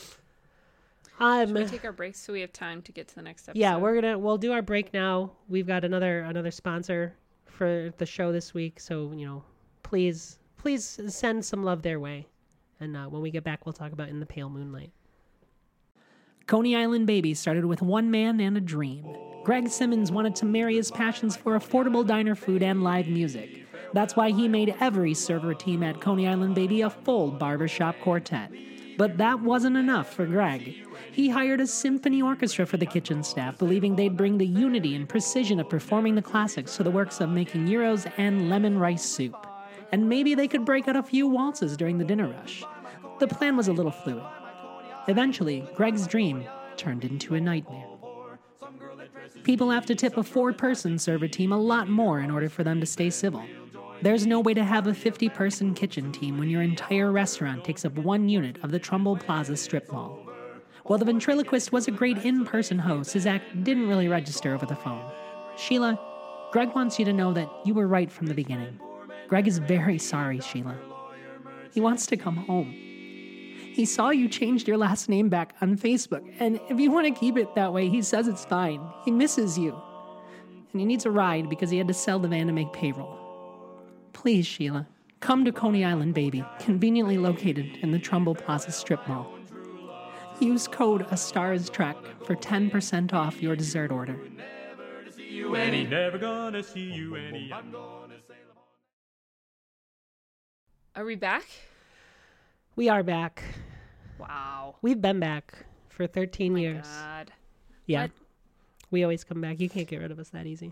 Um, Should we take our breaks so we have time to get to the next episode? yeah, we're gonna we'll do our break now. We've got another another sponsor for the show this week, so you know, please please send some love their way. And uh, when we get back, we'll talk about In the Pale Moonlight. Coney Island Baby started with one man and a dream. Greg Simmons wanted to marry his passions for affordable diner food and live music. That's why he made every server team at Coney Island Baby a full barbershop quartet. But that wasn't enough for Greg. He hired a symphony orchestra for the kitchen staff, believing they'd bring the unity and precision of performing the classics to the works of making gyros and lemon rice soup. And maybe they could break out a few waltzes during the dinner rush. The plan was a little fluid. Eventually, Greg's dream turned into a nightmare. People have to tip a four-person server team a lot more in order for them to stay civil. There's no way to have a fifty-person kitchen team when your entire restaurant takes up one unit of the Trumbull Plaza strip mall. While the ventriloquist was a great in-person host, his act didn't really register over the phone. Sheila, Greg wants you to know that you were right from the beginning. Greg is very sorry, Sheila. He wants to come home. He saw you changed your last name back on Facebook, and if you want to keep it that way, he says it's fine. He misses you. And he needs a ride because he had to sell the van to make payroll. Please, Sheila, come to Coney Island Baby, conveniently located in the Trumbull Plaza Strip Mall. Use code A Star Is Trek for ten percent off your dessert order. Never gonna see you any. Are we back? We are back. Wow. We've been back for thirteen Oh my years. God. Yeah. What? We always come back. You can't get rid of us that easy.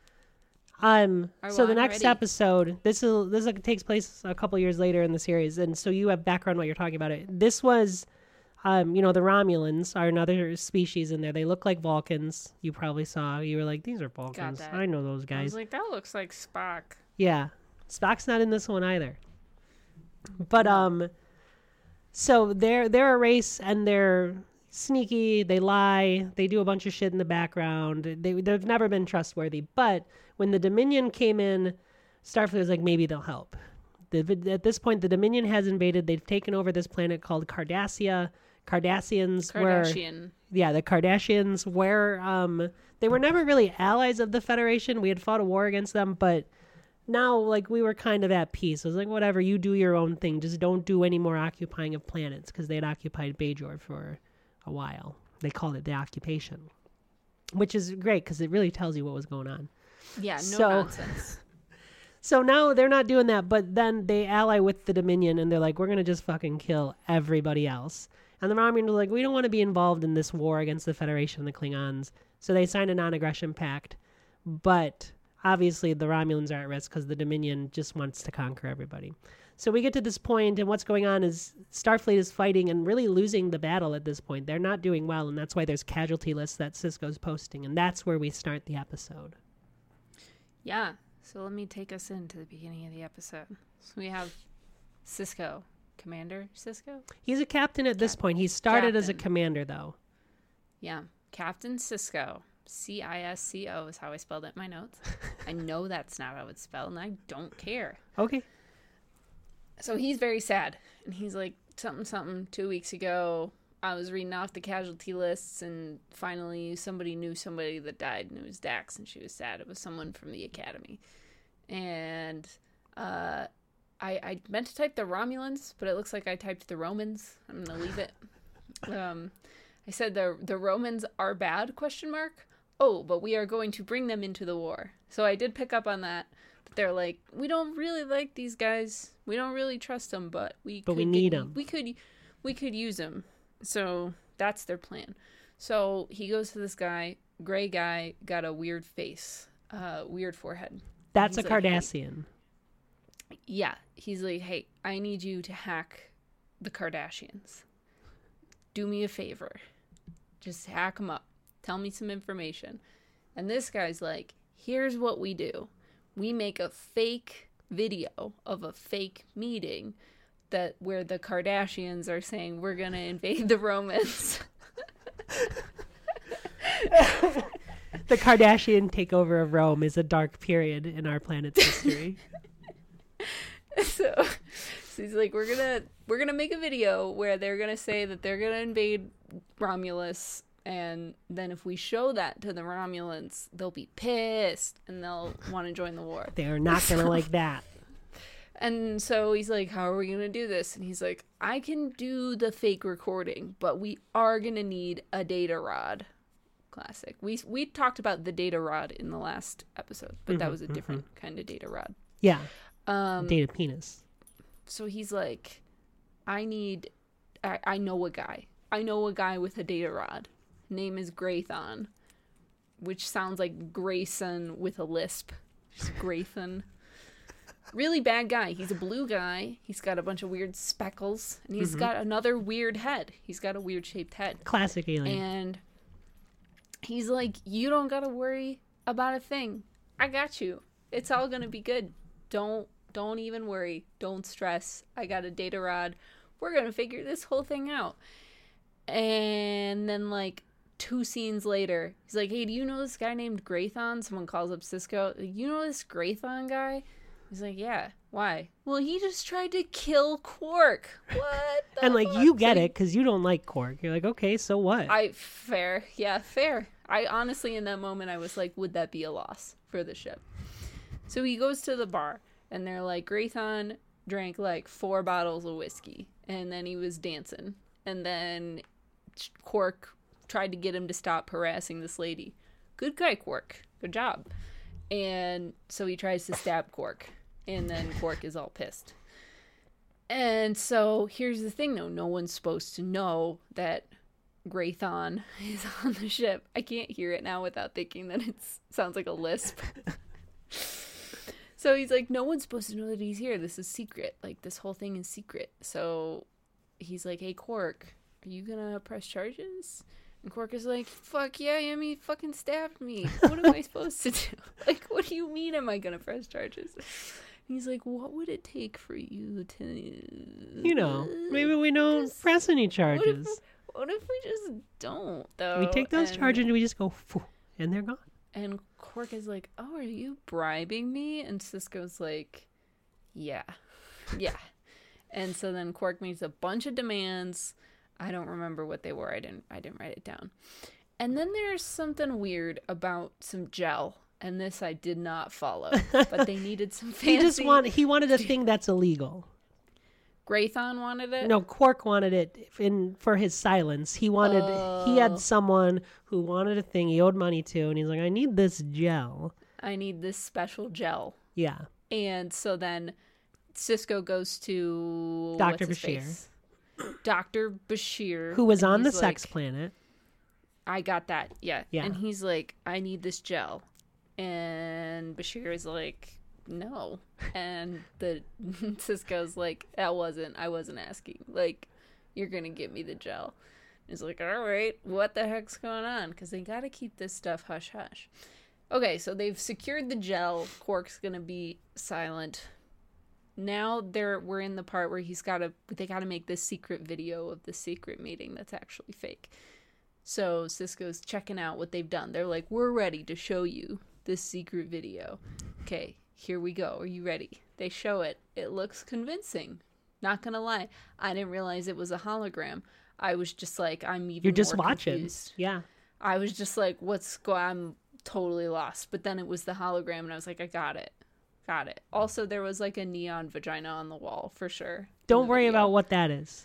Um. All so right, the well, I'm next ready. episode, this is this like, takes place a couple years later in the series, and so you have background what you're talking about. It. This was, um, you know, the Romulans are another species in there. They look like Vulcans. You probably saw. You were like, these are Vulcans. that. I know those I guys. was like, that looks like Spock. Yeah. Spock's not in this one either. But um so they're they're a race and they're sneaky, they lie, they do a bunch of shit in the background. They they've never been trustworthy. But when the Dominion came in, Starfleet was like, maybe they'll help. The, at this point, the Dominion has invaded. They've taken over this planet called Cardassia. Cardassians were Kardashian. yeah, the Kardashians were um they were never really allies of the Federation. We had fought a war against them, but now, like, we were kind of at peace. I was like, whatever, you do your own thing. Just don't do any more occupying of planets, because they had occupied Bajor for a while. They called it the occupation, which is great, because it really tells you what was going on. Yeah, no So- nonsense. So now they're not doing that, but then they ally with the Dominion, and they're like, we're going to just fucking kill everybody else. And the Romulans were like, we don't want to be involved in this war against the Federation and the Klingons. So they signed a non-aggression pact, but obviously the Romulans are at risk because the Dominion just wants to conquer everybody. So we get to this point, and what's going on is Starfleet is fighting and really losing the battle at this point. They're not doing well, and that's why there's casualty lists that Cisco's posting, and that's where we start the episode. Yeah. So let me take us into the beginning of the episode. So we have Cisco. Commander Cisco? He's a captain at this point. He started as a Captain. commander, though. Yeah. Captain Cisco. C I S C O is how I spelled it in my notes. I know that's not how it's spelled, and I don't care. Okay. So he's very sad. And he's like, something, something, two weeks ago, I was reading off the casualty lists, and finally somebody knew somebody that died, and it was Dax, and she was sad. It was someone from the Academy. And uh, I, I meant to type the Romulans, but it looks like I typed the Romans. I'm going to leave it. Um, I said the the Romans are bad, question mark. Oh, but we are going to bring them into the war. So I did pick up on that. That they're like, we don't really like these guys. We don't really trust them, but we But could we get- need 'em. We could we could use them. So that's their plan. So he goes to this guy, gray guy, got a weird face, uh, weird forehead. That's He's a like, hey. Cardassian. Yeah, he's like, hey, I need you to hack the Kardashians. Do me a favor. Just hack them up. Tell me some information. And this guy's like, here's what we do. We make a fake video of a fake meeting that where the Kardashians are saying we're going to invade the Romans. The Kardashian takeover of Rome is a dark period in our planet's history. so, so he's like, we're gonna we're gonna make a video where they're gonna say that they're gonna invade Romulus, and then if we show that to the Romulans, they'll be pissed and they'll want to join the war. They are not going to like that. And so he's like, how are we gonna do this? And he's like, I can do the fake recording, but we are gonna need a data rod. Classic. We we talked about the data rod in the last episode, but that was a different kind of data rod. Yeah. Um, Data penis. so he's like, I need, I, I know a guy. I know a guy with a data rod. Name is Graython, which sounds like Grayson with a lisp. Just Graython. Really bad guy. He's a blue guy. He's got a bunch of weird speckles, and he's mm-hmm. got another weird head. He's got a weird shaped head. Classic alien. And he's like, you don't gotta worry about a thing. I got you. It's all gonna be good. Don't don't even worry. Don't stress. I got a data rod. We're gonna figure this whole thing out. And then like two scenes later, he's like, hey, do you know this guy named Graython? Someone calls up Cisco. You know this Graython guy? He's like, yeah. Why? Well, he just tried to kill Quark. What the And like fuck? you get So it because you don't like Quark. You're like, okay, so what? I fair. Yeah, fair. I honestly in that moment I was like, would that be a loss for the ship? So he goes to the bar and they're like, Graython drank like four bottles of whiskey and then he was dancing. And then Quark tried to get him to stop harassing this lady. Good guy, Quark. Good job. And so he tries to stab Quark. And then Quark is all pissed. And so here's the thing, though. No one's supposed to know that Graython is on the ship. I can't hear it now without thinking that it sounds like a lisp. So he's like, no one's supposed to know that he's here. This is secret. Like, this whole thing is secret. So he's like, hey, Quark, are you going to press charges? And Quark is like, fuck yeah, I am. He fucking stabbed me. What am I supposed to do? Like, what do you mean am I going to press charges? And he's like, what would it take for you to... You know, maybe we don't just press any charges. What if, what if we just don't, though? We take those and, charges and we just go, Phew, and they're gone. And Quark is like, oh, are you bribing me? And Cisco's like, yeah. Yeah. And so then Quark makes a bunch of demands. I don't remember what they were. I didn't I didn't write it down. And then there's something weird about some gel. And this I did not follow. But they needed some fancy... He just want, he wanted a thing that's illegal. Graython wanted it? No, Quark wanted it in for his silence. He wanted Oh. he had someone who wanted a thing he owed money to, and he's like, I need this gel. I need this special gel. Yeah. And so then Cisco goes to Doctor what's his Bashir. face? Doctor Bashir. Who was and on the he's sex like, planet. I got that. Yeah. Yeah. And he's like, I need this gel. And Bashir is like, no. And the Cisco's like, that wasn't, I wasn't asking. Like, you're going to give me the gel. He's like, all right, what the heck's going on? Because they got to keep this stuff hush hush. Okay, so they've secured the gel. Quark's going to be silent. Now they're we're in the part where he's got to, they got to make this secret video of the secret meeting that's actually fake. So Cisco's checking out what they've done. They're like, we're ready to show you this secret video. Okay, here we go. Are you ready? They show it. It looks convincing. Not gonna lie. I didn't realize it was a hologram. I was just like, I'm even You're just more watching. confused. Yeah. I was just like, what's going on? I'm totally lost. But then it was the hologram and I was like, I got it. Got it. Also, there was like a neon vagina on the wall for sure. Don't worry about what that is.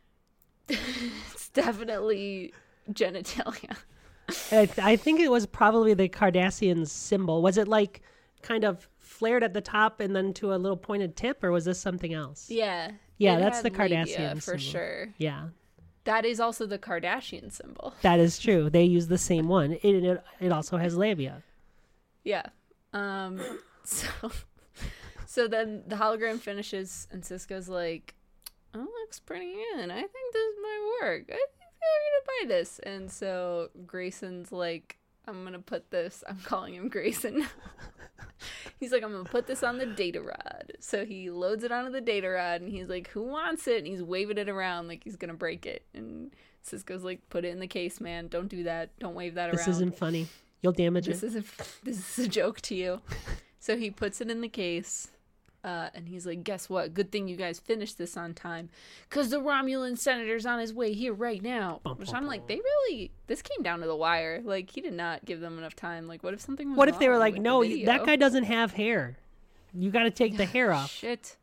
It's definitely genitalia. I, th- I think it was probably the Cardassian symbol. Was it like kind of flared at the top and then to a little pointed tip, or was this something else? Yeah. Yeah, it that's the had labia Cardassian for symbol. sure. Yeah. That is also the Kardashian symbol. That is true. They use the same one. It it, it also has labia. Yeah. Um. So, so then the hologram finishes, and Cisco's like, "Oh, looks pretty good. I think this might work. I think we're gonna buy this." And so Grayson's like, "I'm gonna put this." I'm calling him Grayson. He's like, I'm gonna put this on the data rod. So he loads it onto the data rod, and he's like, who wants it? And he's waving it around like he's gonna break it. And Cisco's like, put it in the case, man. Don't do that. Don't wave that This around. isn't funny. You'll damage This it. is a this is a joke to you. So he puts it in the case, uh, and he's like, guess what? Good thing you guys finished this on time, because the Romulan senator's on his way here right now. Bum, Which bum, I'm like, they really, this came down to the wire. Like, he did not give them enough time. Like, what if something was What if they were wrong like, with no, the you- video? that guy doesn't have hair. You got to take the hair off. Shit.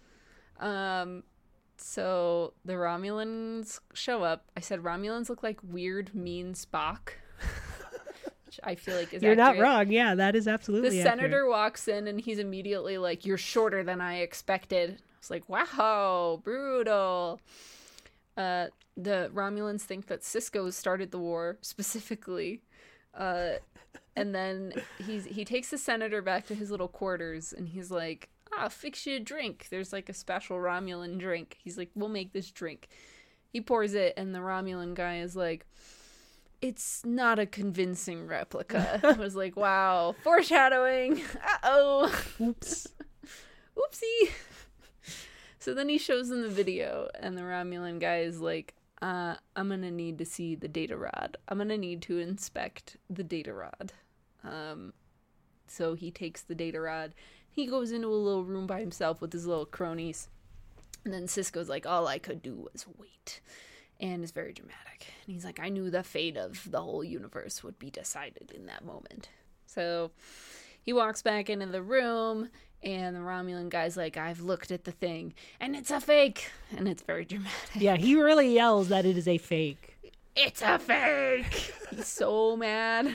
Um, so the Romulans show up. I said Romulans look like weird, mean Spock. which I feel like is You're accurate. not wrong. Yeah, that is absolutely The accurate. senator walks in and he's immediately like, "You're shorter than I expected." It's like, wow, brutal. Uh, the Romulans think that Sisko started the war specifically. Uh, and then he's he takes the senator back to his little quarters and he's like, "Ah, fix you a drink. There's like a special Romulan drink." He's like, "We'll make this drink." He pours it and the Romulan guy is like, "It's not a convincing replica." I was like, wow, foreshadowing. Uh-oh. Oops. Oopsie. So then he shows them the video, and the Romulan guy is like, uh, I'm going to need to see the data rod. I'm going to need to inspect the data rod. Um, so he takes the data rod. He goes into a little room by himself with his little cronies. And then Sisko's like, all I could do was wait. And it's very dramatic. And he's like, I knew the fate of the whole universe would be decided in that moment. So he walks back into the room, and the Romulan guy's like, I've looked at the thing, and it's a fake. And it's very dramatic. Yeah, he really yells that it is a fake. It's a fake! He's so mad.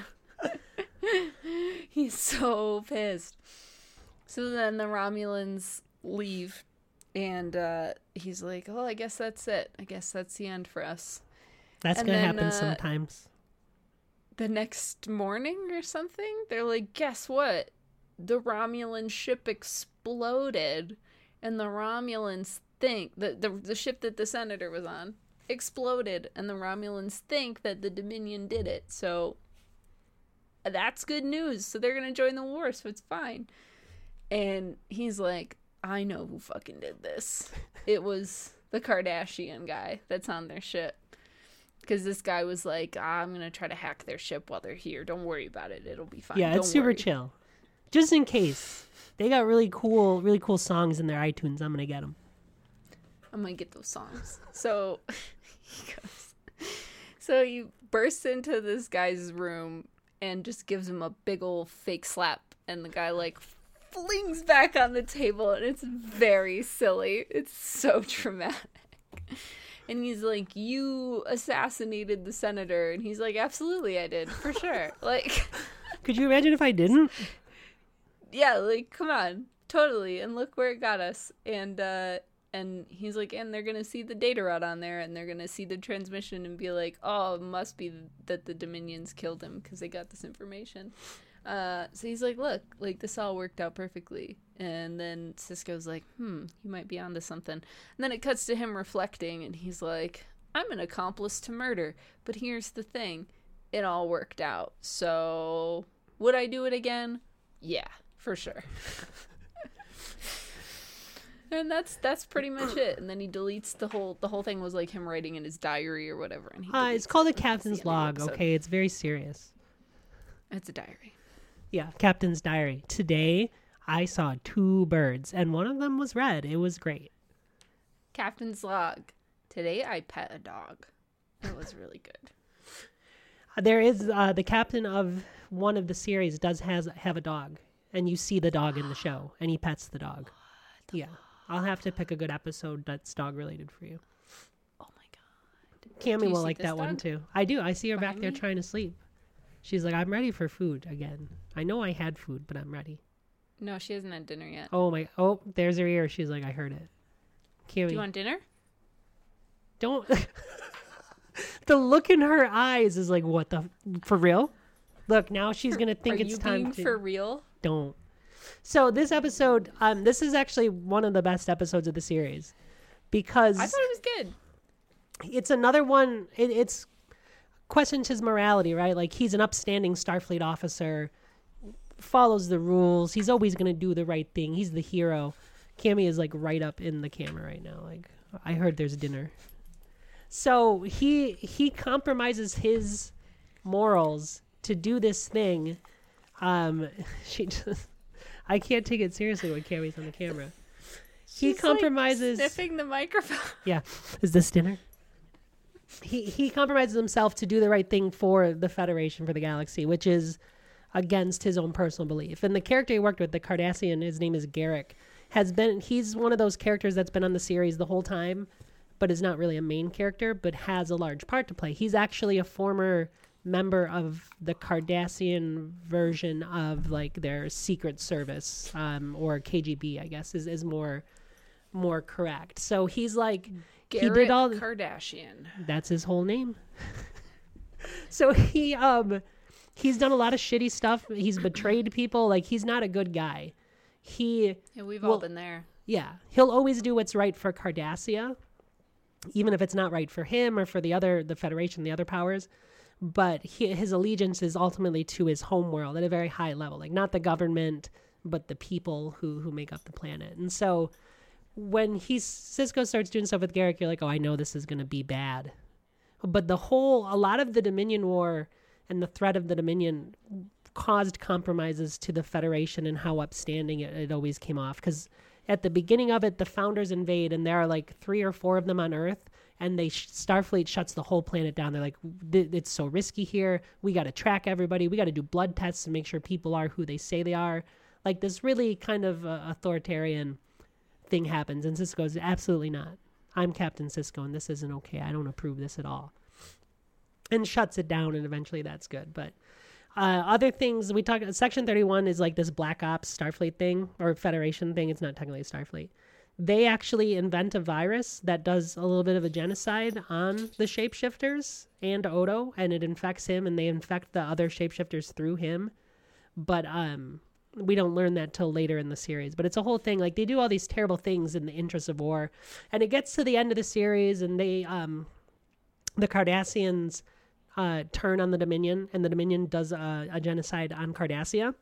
He's so pissed. So then the Romulans leave, and uh, he's like, oh, I guess that's it. I guess that's the end for us. That's And going to then, happen uh, sometimes. The next morning or something, they're like, guess what? The Romulan ship exploded, and the Romulans think that the, the ship that the senator was on exploded, and the Romulans think that the Dominion did it. So that's good news. So they're gonna join the war, so it's fine. And he's like, I know who fucking did this. It was the Kardashian guy that's on their ship. Because this guy was like, ah, I'm going to try to hack their ship while they're here. Don't worry about it. It'll be fine. Yeah, Don't it's super worry. chill. Just in case. They got really cool, really cool songs in their iTunes. I'm going to get them. I'm going to get those songs. So he goes, so he bursts into this guy's room and just gives him a big old fake slap. And the guy like flings back on the table, and it's very silly. It's so dramatic. And he's like, you assassinated the senator. And he's like, absolutely, I did, for sure. Like, Could you imagine if I didn't? yeah, like, come on, totally. And look where it got us. And uh, and he's like, and they're gonna see the data rod on there, and they're gonna see the transmission and be like, oh, it must be that the Dominions killed him because they got this information. Uh, so he's like, look, like, this all worked out perfectly. And then Sisko's like, hmm, you might be onto something. And then it cuts to him reflecting, and he's like, I'm an accomplice to murder. But here's the thing. It all worked out. So would I do it again? Yeah, for sure. And that's that's pretty much it. And then he deletes the whole the whole thing was like him writing in his diary or whatever. And he Uh, it's deletes called it. a That's captain's the end of the log, episode. okay? It's very serious. It's a diary. Yeah, captain's diary. Today, I saw two birds, and one of them was red. It was great. Captain's log. Today I pet a dog. It was really good. There is uh, the captain of one of the series does has have a dog, and you see the dog in the show, and he pets the dog. Yeah, I'll have to pick a good episode that's dog related for you. Oh my god. Cammy Do you will see like this that one dog? too. I do. I see her back Behind there me? trying to sleep. She's like, I'm ready for food again. I know I had food, but I'm ready. No, she hasn't had dinner yet. Oh my! Oh, there's her ear. She's like, I heard it. Cammy, Do you want dinner? don't. The look in her eyes is like, what the? For real? Look, now she's gonna think Are it's you time being to. for real? Don't. So this episode, um, this is actually one of the best episodes of the series because I thought it was good. it's another one. It, it's questions his morality, right? Like he's an upstanding Starfleet officer, follows the rules. He's always gonna do the right thing. He's the hero. Cammy is like right up in the camera right now. Like I heard there's dinner. So he he compromises his morals to do this thing. Um, she just I can't take it seriously when Cammy's on the camera. He She's, compromises. like, sniffing the microphone. Yeah, is this dinner? He he compromises himself to do the right thing for the Federation, for the galaxy, which is against his own personal belief. And the character he worked with, the Cardassian, his name is Garrick, has been he's one of those characters that's been on the series the whole time, but is not really a main character, but has a large part to play. He's actually a former member of the Cardassian version of like their secret service, um, or K G B, I guess is, is more more correct. So he's like Garrett he did all Kardashian. That's his whole name. So he um he's done a lot of shitty stuff. He's betrayed people. Like, he's not a good guy. He Yeah, we've well, all been there. Yeah, he'll always do what's right for Cardassia, even if it's not right for him or for the other, the Federation, the other powers. But he, his allegiance is ultimately to his home world at a very high level, like not the government, but the people who who make up the planet. And so when he's Sisko starts doing stuff with Garrick, you're like, oh, I know this is going to be bad. But the whole, a lot of the Dominion War and the threat of the Dominion caused compromises to the Federation and how upstanding it, it always came off. Because at the beginning of it, the Founders invade, and there are like three or four of them on Earth, and they sh- Starfleet shuts the whole planet down. They're like, it's so risky here. We got to track everybody. We got to do blood tests to make sure people are who they say they are. Like, this really kind of uh, authoritarian thing happens, and Sisko's absolutely not. I'm Captain Sisko, and this isn't okay. I don't approve this at all. And shuts it down, and eventually that's good. But uh, other things, we talk, Section thirty-one is like this Black Ops Starfleet thing, or Federation thing. It's not technically Starfleet. They actually invent a virus that does a little bit of a genocide on the shapeshifters and Odo, and it infects him, and they infect the other shapeshifters through him. But um, we don't learn that till later in the series. But it's a whole thing. Like, they do all these terrible things in the interest of war. And it gets to the end of the series, and they, um, the Cardassians uh, turn on the Dominion, and the Dominion does a, a genocide on Cardassia.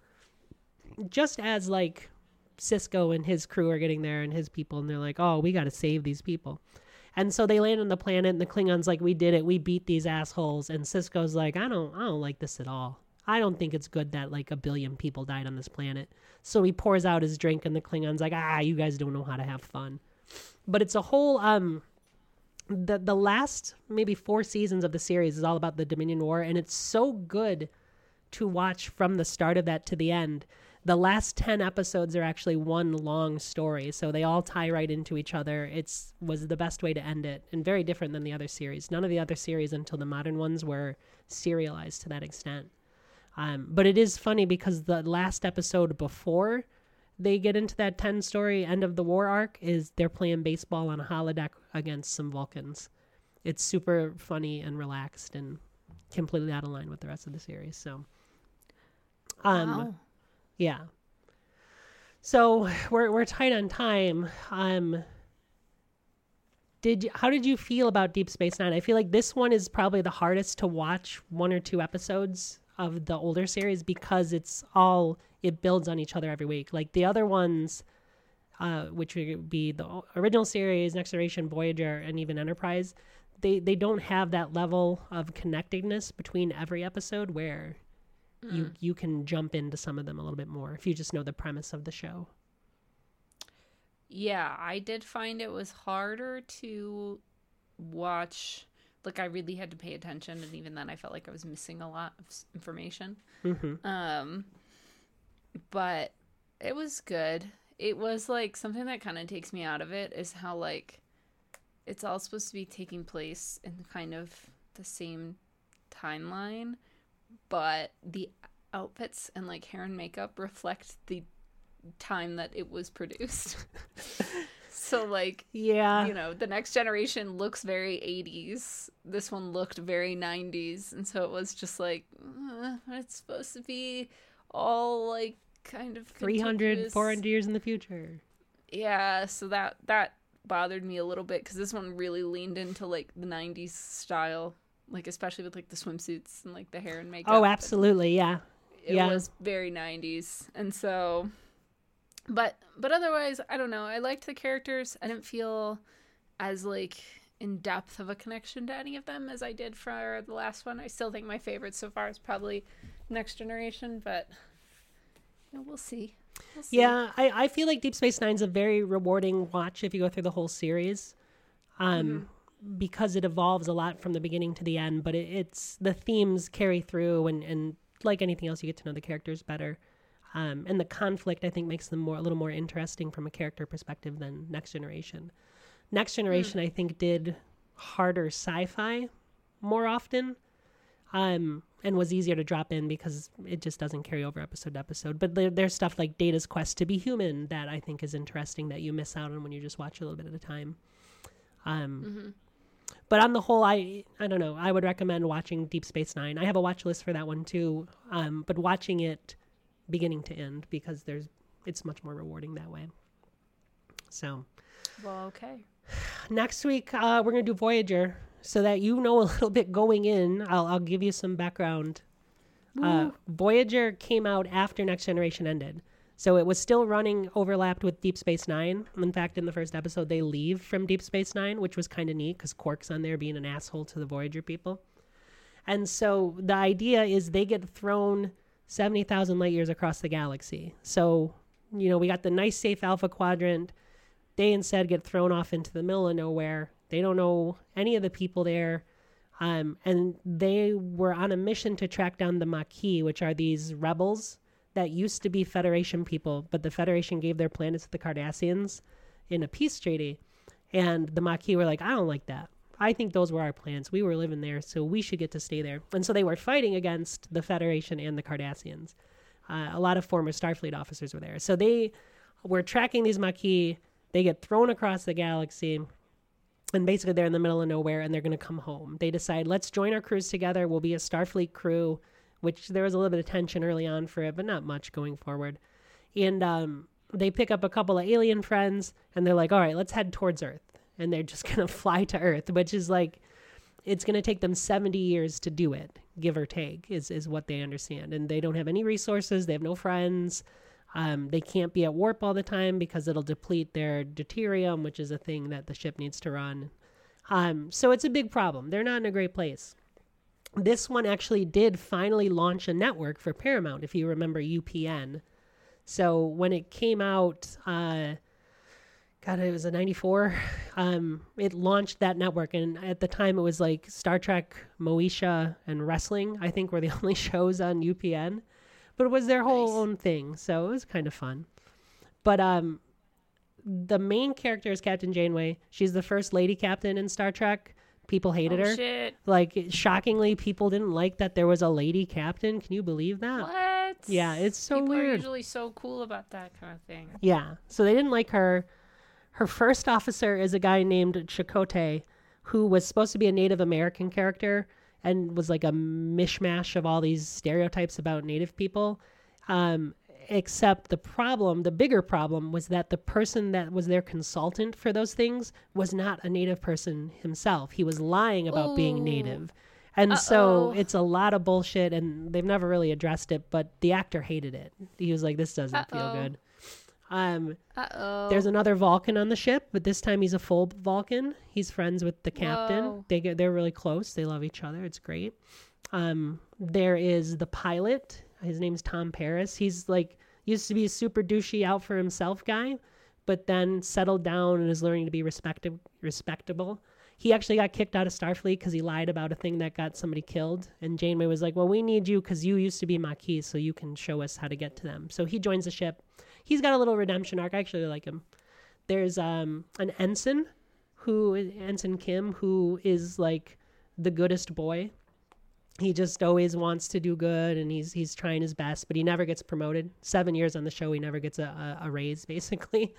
Just as, like, Sisko and his crew are getting there and his people, and they're like, oh, we got to save these people. And so they land on the planet, and the Klingons like, we did it. We beat these assholes. And Sisko's like, I don't, I don't like this at all. I don't think it's good that like a billion people died on this planet. So he pours out his drink, and the Klingon's like, ah, you guys don't know how to have fun. But it's a whole, um, the, the last maybe four seasons of the series is all about the Dominion War. And it's so good to watch from the start of that to the end. The last ten episodes are actually one long story, so they all tie right into each other. It's was the best way to end it, and very different than the other series. None of the other series until the modern ones were serialized to that extent. Um, but it is funny because the last episode before they get into that ten-story end of the war arc is they're playing baseball on a holodeck against some Vulcans. It's super funny and relaxed and completely out of line with the rest of the series. So, um, Wow. yeah. So we're we're tight on time. Um, did you, how did you feel about Deep Space Nine? I feel like this one is probably the hardest to watch one or two episodes of the older series because it's all it builds on each other every week. Like the other ones, uh, which would be the original series, Next Generation, Voyager, and even Enterprise, they they don't have that level of connectedness between every episode where mm. you you can jump into some of them a little bit more if you just know the premise of the show. Yeah, I did find it was harder to watch. Like, I really had to pay attention, and even then I felt like I was missing a lot of information. Mm-hmm. Um, but it was good. It was, like, something that kind of takes me out of it is how, like, it's all supposed to be taking place in kind of the same timeline, but the outfits and, like, hair and makeup reflect the time that it was produced. So, like, yeah, you know, the Next Generation looks very eighties. This one looked very nineties. And so it was just like, uh, it's supposed to be all, like, kind of three hundred, contiguous. four hundred years in the future. Yeah, so that, that bothered me a little bit because this one really leaned into, like, the nineties style. Like, especially with, like, the swimsuits and, like, the hair and makeup. Oh, absolutely, yeah. It yeah. was very nineties. And so... But but otherwise, I don't know. I liked the characters. I didn't feel as, like, in depth of a connection to any of them as I did for the last one. I still think my favorite so far is probably Next Generation, but you know, we'll see. We'll see. Yeah, I, I feel like Deep Space Nine's a very rewarding watch if you go through the whole series, um, mm-hmm. because it evolves a lot from the beginning to the end. But it, it's the themes carry through, and, and like anything else, you get to know the characters better. Um, and the conflict, I think, makes them more a little more interesting from a character perspective than Next Generation. Next Generation, mm. I think, did harder sci-fi more often. Um, and was easier to drop in because it just doesn't carry over episode to episode. But there, there's stuff like Data's quest to be human that I think is interesting that you miss out on when you just watch a little bit at a time. Um, Mm-hmm. But on the whole, I I don't know. I would recommend watching Deep Space Nine. I have a watch list for that one too. Um, but watching it beginning to end because there's it's much more rewarding that way. So Well, okay. next week uh, we're gonna do Voyager, so that you know a little bit going in. I'll I'll give you some background. Uh, Voyager came out after Next Generation ended. So it was still running overlapped with Deep Space Nine. In fact, in the first episode, they leave from Deep Space Nine, which was kind of neat because Quark's on there being an asshole to the Voyager people. And so the idea is they get thrown seventy thousand light years across the galaxy. So, you know, we got the nice, safe Alpha Quadrant. They instead get thrown off into the middle of nowhere. They don't know any of the people there. Um, and they were on a mission to track down the Maquis, which are these rebels that used to be Federation people, but the Federation gave their planets to the Cardassians in a peace treaty. And the Maquis were like, I don't like that. I think those were our plans. We were living there, so we should get to stay there. And so they were fighting against the Federation and the Cardassians. Uh, a lot of former Starfleet officers were there. So they were tracking these Maquis. They get thrown across the galaxy, and basically they're in the middle of nowhere, and they're going to come home. They decide, let's join our crews together. We'll be a Starfleet crew, which there was a little bit of tension early on for it, but not much going forward. And um, they pick up a couple of alien friends, and they're like, all right, let's head towards Earth. And they're just going to fly to Earth, which is like, it's going to take them seventy years to do it, give or take, is, is what they understand. And they don't have any resources. They have no friends. Um, they can't be at warp all the time because it'll deplete their deuterium, which is a thing that the ship needs to run. Um, so it's a big problem. They're not in a great place. This one actually did finally launch a network for Paramount, if you remember U P N. So when it came out, uh, God, it was a ninety-four. Um, it launched that network, and at the time it was like Star Trek, Moesha, and wrestling, I think, were the only shows on U P N. But it was their whole Nice. own thing, so it was kind of fun. But um, the main character is Captain Janeway. She's the first lady captain in Star Trek. People hated Oh, her. shit. Like, shockingly, people didn't like that there was a lady captain. Can you believe that? What? Yeah, it's so People are weird. usually so cool about that kind of thing. Yeah, so they didn't like her. Her first officer is a guy named Chakotay, who was supposed to be a Native American character and was like a mishmash of all these stereotypes about Native people. Um, except the problem, the bigger problem, was that the person that was their consultant for those things was not a Native person himself. He was lying about being Ooh. Native. And so Uh-oh. it's a lot of bullshit, and they've never really addressed it, but the actor hated it. He was like, this doesn't feel Uh-oh. good. Um, Uh-oh. there's another Vulcan on the ship, but this time he's a full Vulcan. He's friends with the captain. Whoa. They get they're really close. They love each other. It's great. Um, there is the pilot. His name's Tom Paris. He's like used to be a super douchey out for himself guy, but then settled down and is learning to be respected respectable. He actually got kicked out of Starfleet because he lied about a thing that got somebody killed. And Janeway was like, well, we need you because you used to be Maquis, so you can show us how to get to them. So he joins the ship. He's got a little redemption arc. I actually like him. There's um, an ensign, who Ensign Kim, who is like the goodest boy. He just always wants to do good, and he's he's trying his best, but he never gets promoted. Seven years on the show, he never gets a, a, a raise, basically.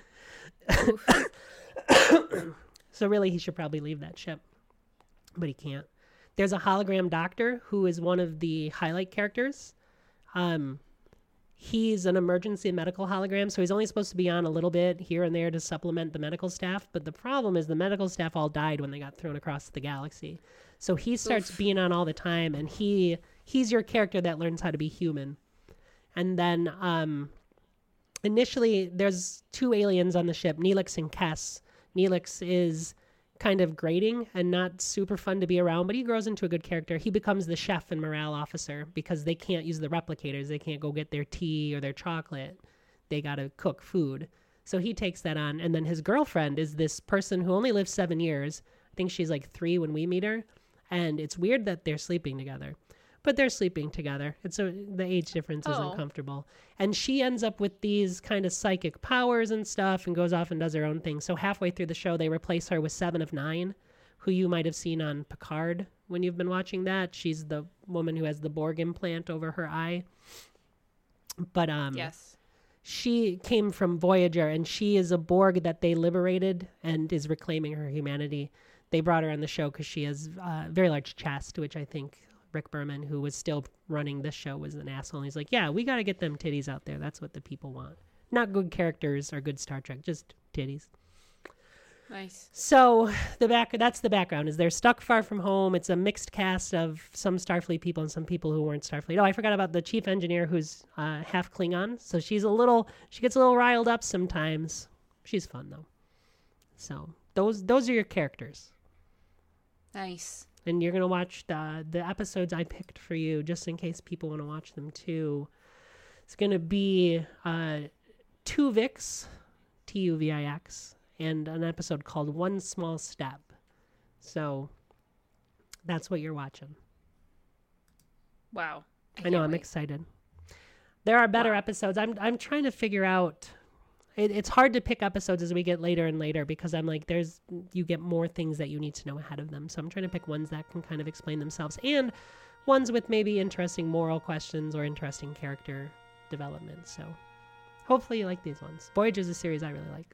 So really, he should probably leave that ship, but he can't. There's a hologram doctor who is one of the highlight characters. Um, he's an emergency medical hologram, so he's only supposed to be on a little bit here and there to supplement the medical staff. But the problem is the medical staff all died when they got thrown across the galaxy. So he starts being on all the time, and he he's your character that learns how to be human. And then um, initially, there's two aliens on the ship, Neelix and Kess. Neelix is kind of grating and not super fun to be around, but he grows into a good character. He becomes the chef and morale officer because they can't use the replicators. They can't go get their tea or their chocolate. They got to cook food. So he takes that on. And then his girlfriend is this person who only lives seven years. I think she's like three when we meet her. And it's weird that they're sleeping together. But they're sleeping together. It's a, the age difference is Oh. uncomfortable. And she ends up with these kind of psychic powers and stuff and goes off and does her own thing. So halfway through the show, they replace her with Seven of Nine, who you might have seen on Picard when you've been watching that. She's the woman who has the Borg implant over her eye. But um, Yes. she came from Voyager, and she is a Borg that they liberated and is reclaiming her humanity. They brought her on the show because she has a very large chest, which I think Rick Berman, who was still running this show, was an asshole. And he's like, yeah, we got to get them titties out there. That's what the people want. Not good characters or good Star Trek, just titties. Nice. So the back that's the background is they're stuck far from home. It's a mixed cast of some Starfleet people and some people who weren't Starfleet. Oh, I forgot about the chief engineer who's uh, half Klingon. So she's a little she gets a little riled up sometimes. She's fun though. So those those are your characters. Nice. And you're gonna watch the the episodes I picked for you just in case people want to watch them too. It's gonna be uh Tuvix, T U V I X. And an episode called One Small Step. So that's what you're watching. Wow. I, I know, can't I'm wait. excited. There are better Wow. episodes. I'm I'm trying to figure out. It, it's hard to pick episodes as we get later and later because I'm like, there's you get more things that you need to know ahead of them. So I'm trying to pick ones that can kind of explain themselves and ones with maybe interesting moral questions or interesting character development. So hopefully you like these ones. Voyager's a series I really like.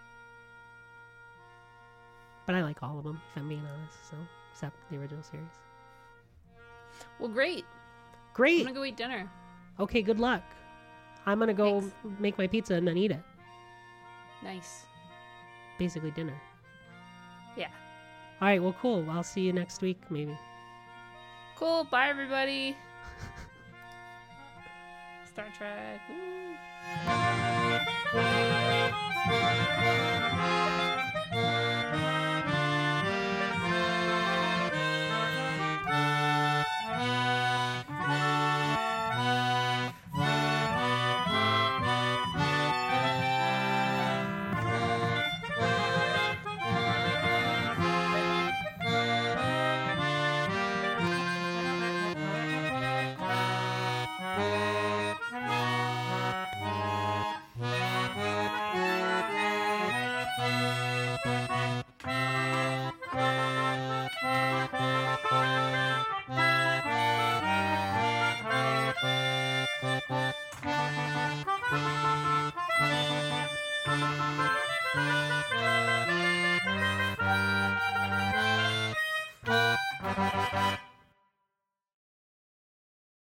But I like all of them, if I'm being honest, so, except the original series. Well, great. I'm Great. gonna go eat dinner. Okay, good luck. I'm going to go Thanks. make my pizza and then eat it. Nice. Basically dinner. Yeah. All right, well, cool. I'll see you next week, maybe. Cool. Bye, everybody. Star Trek. Woo.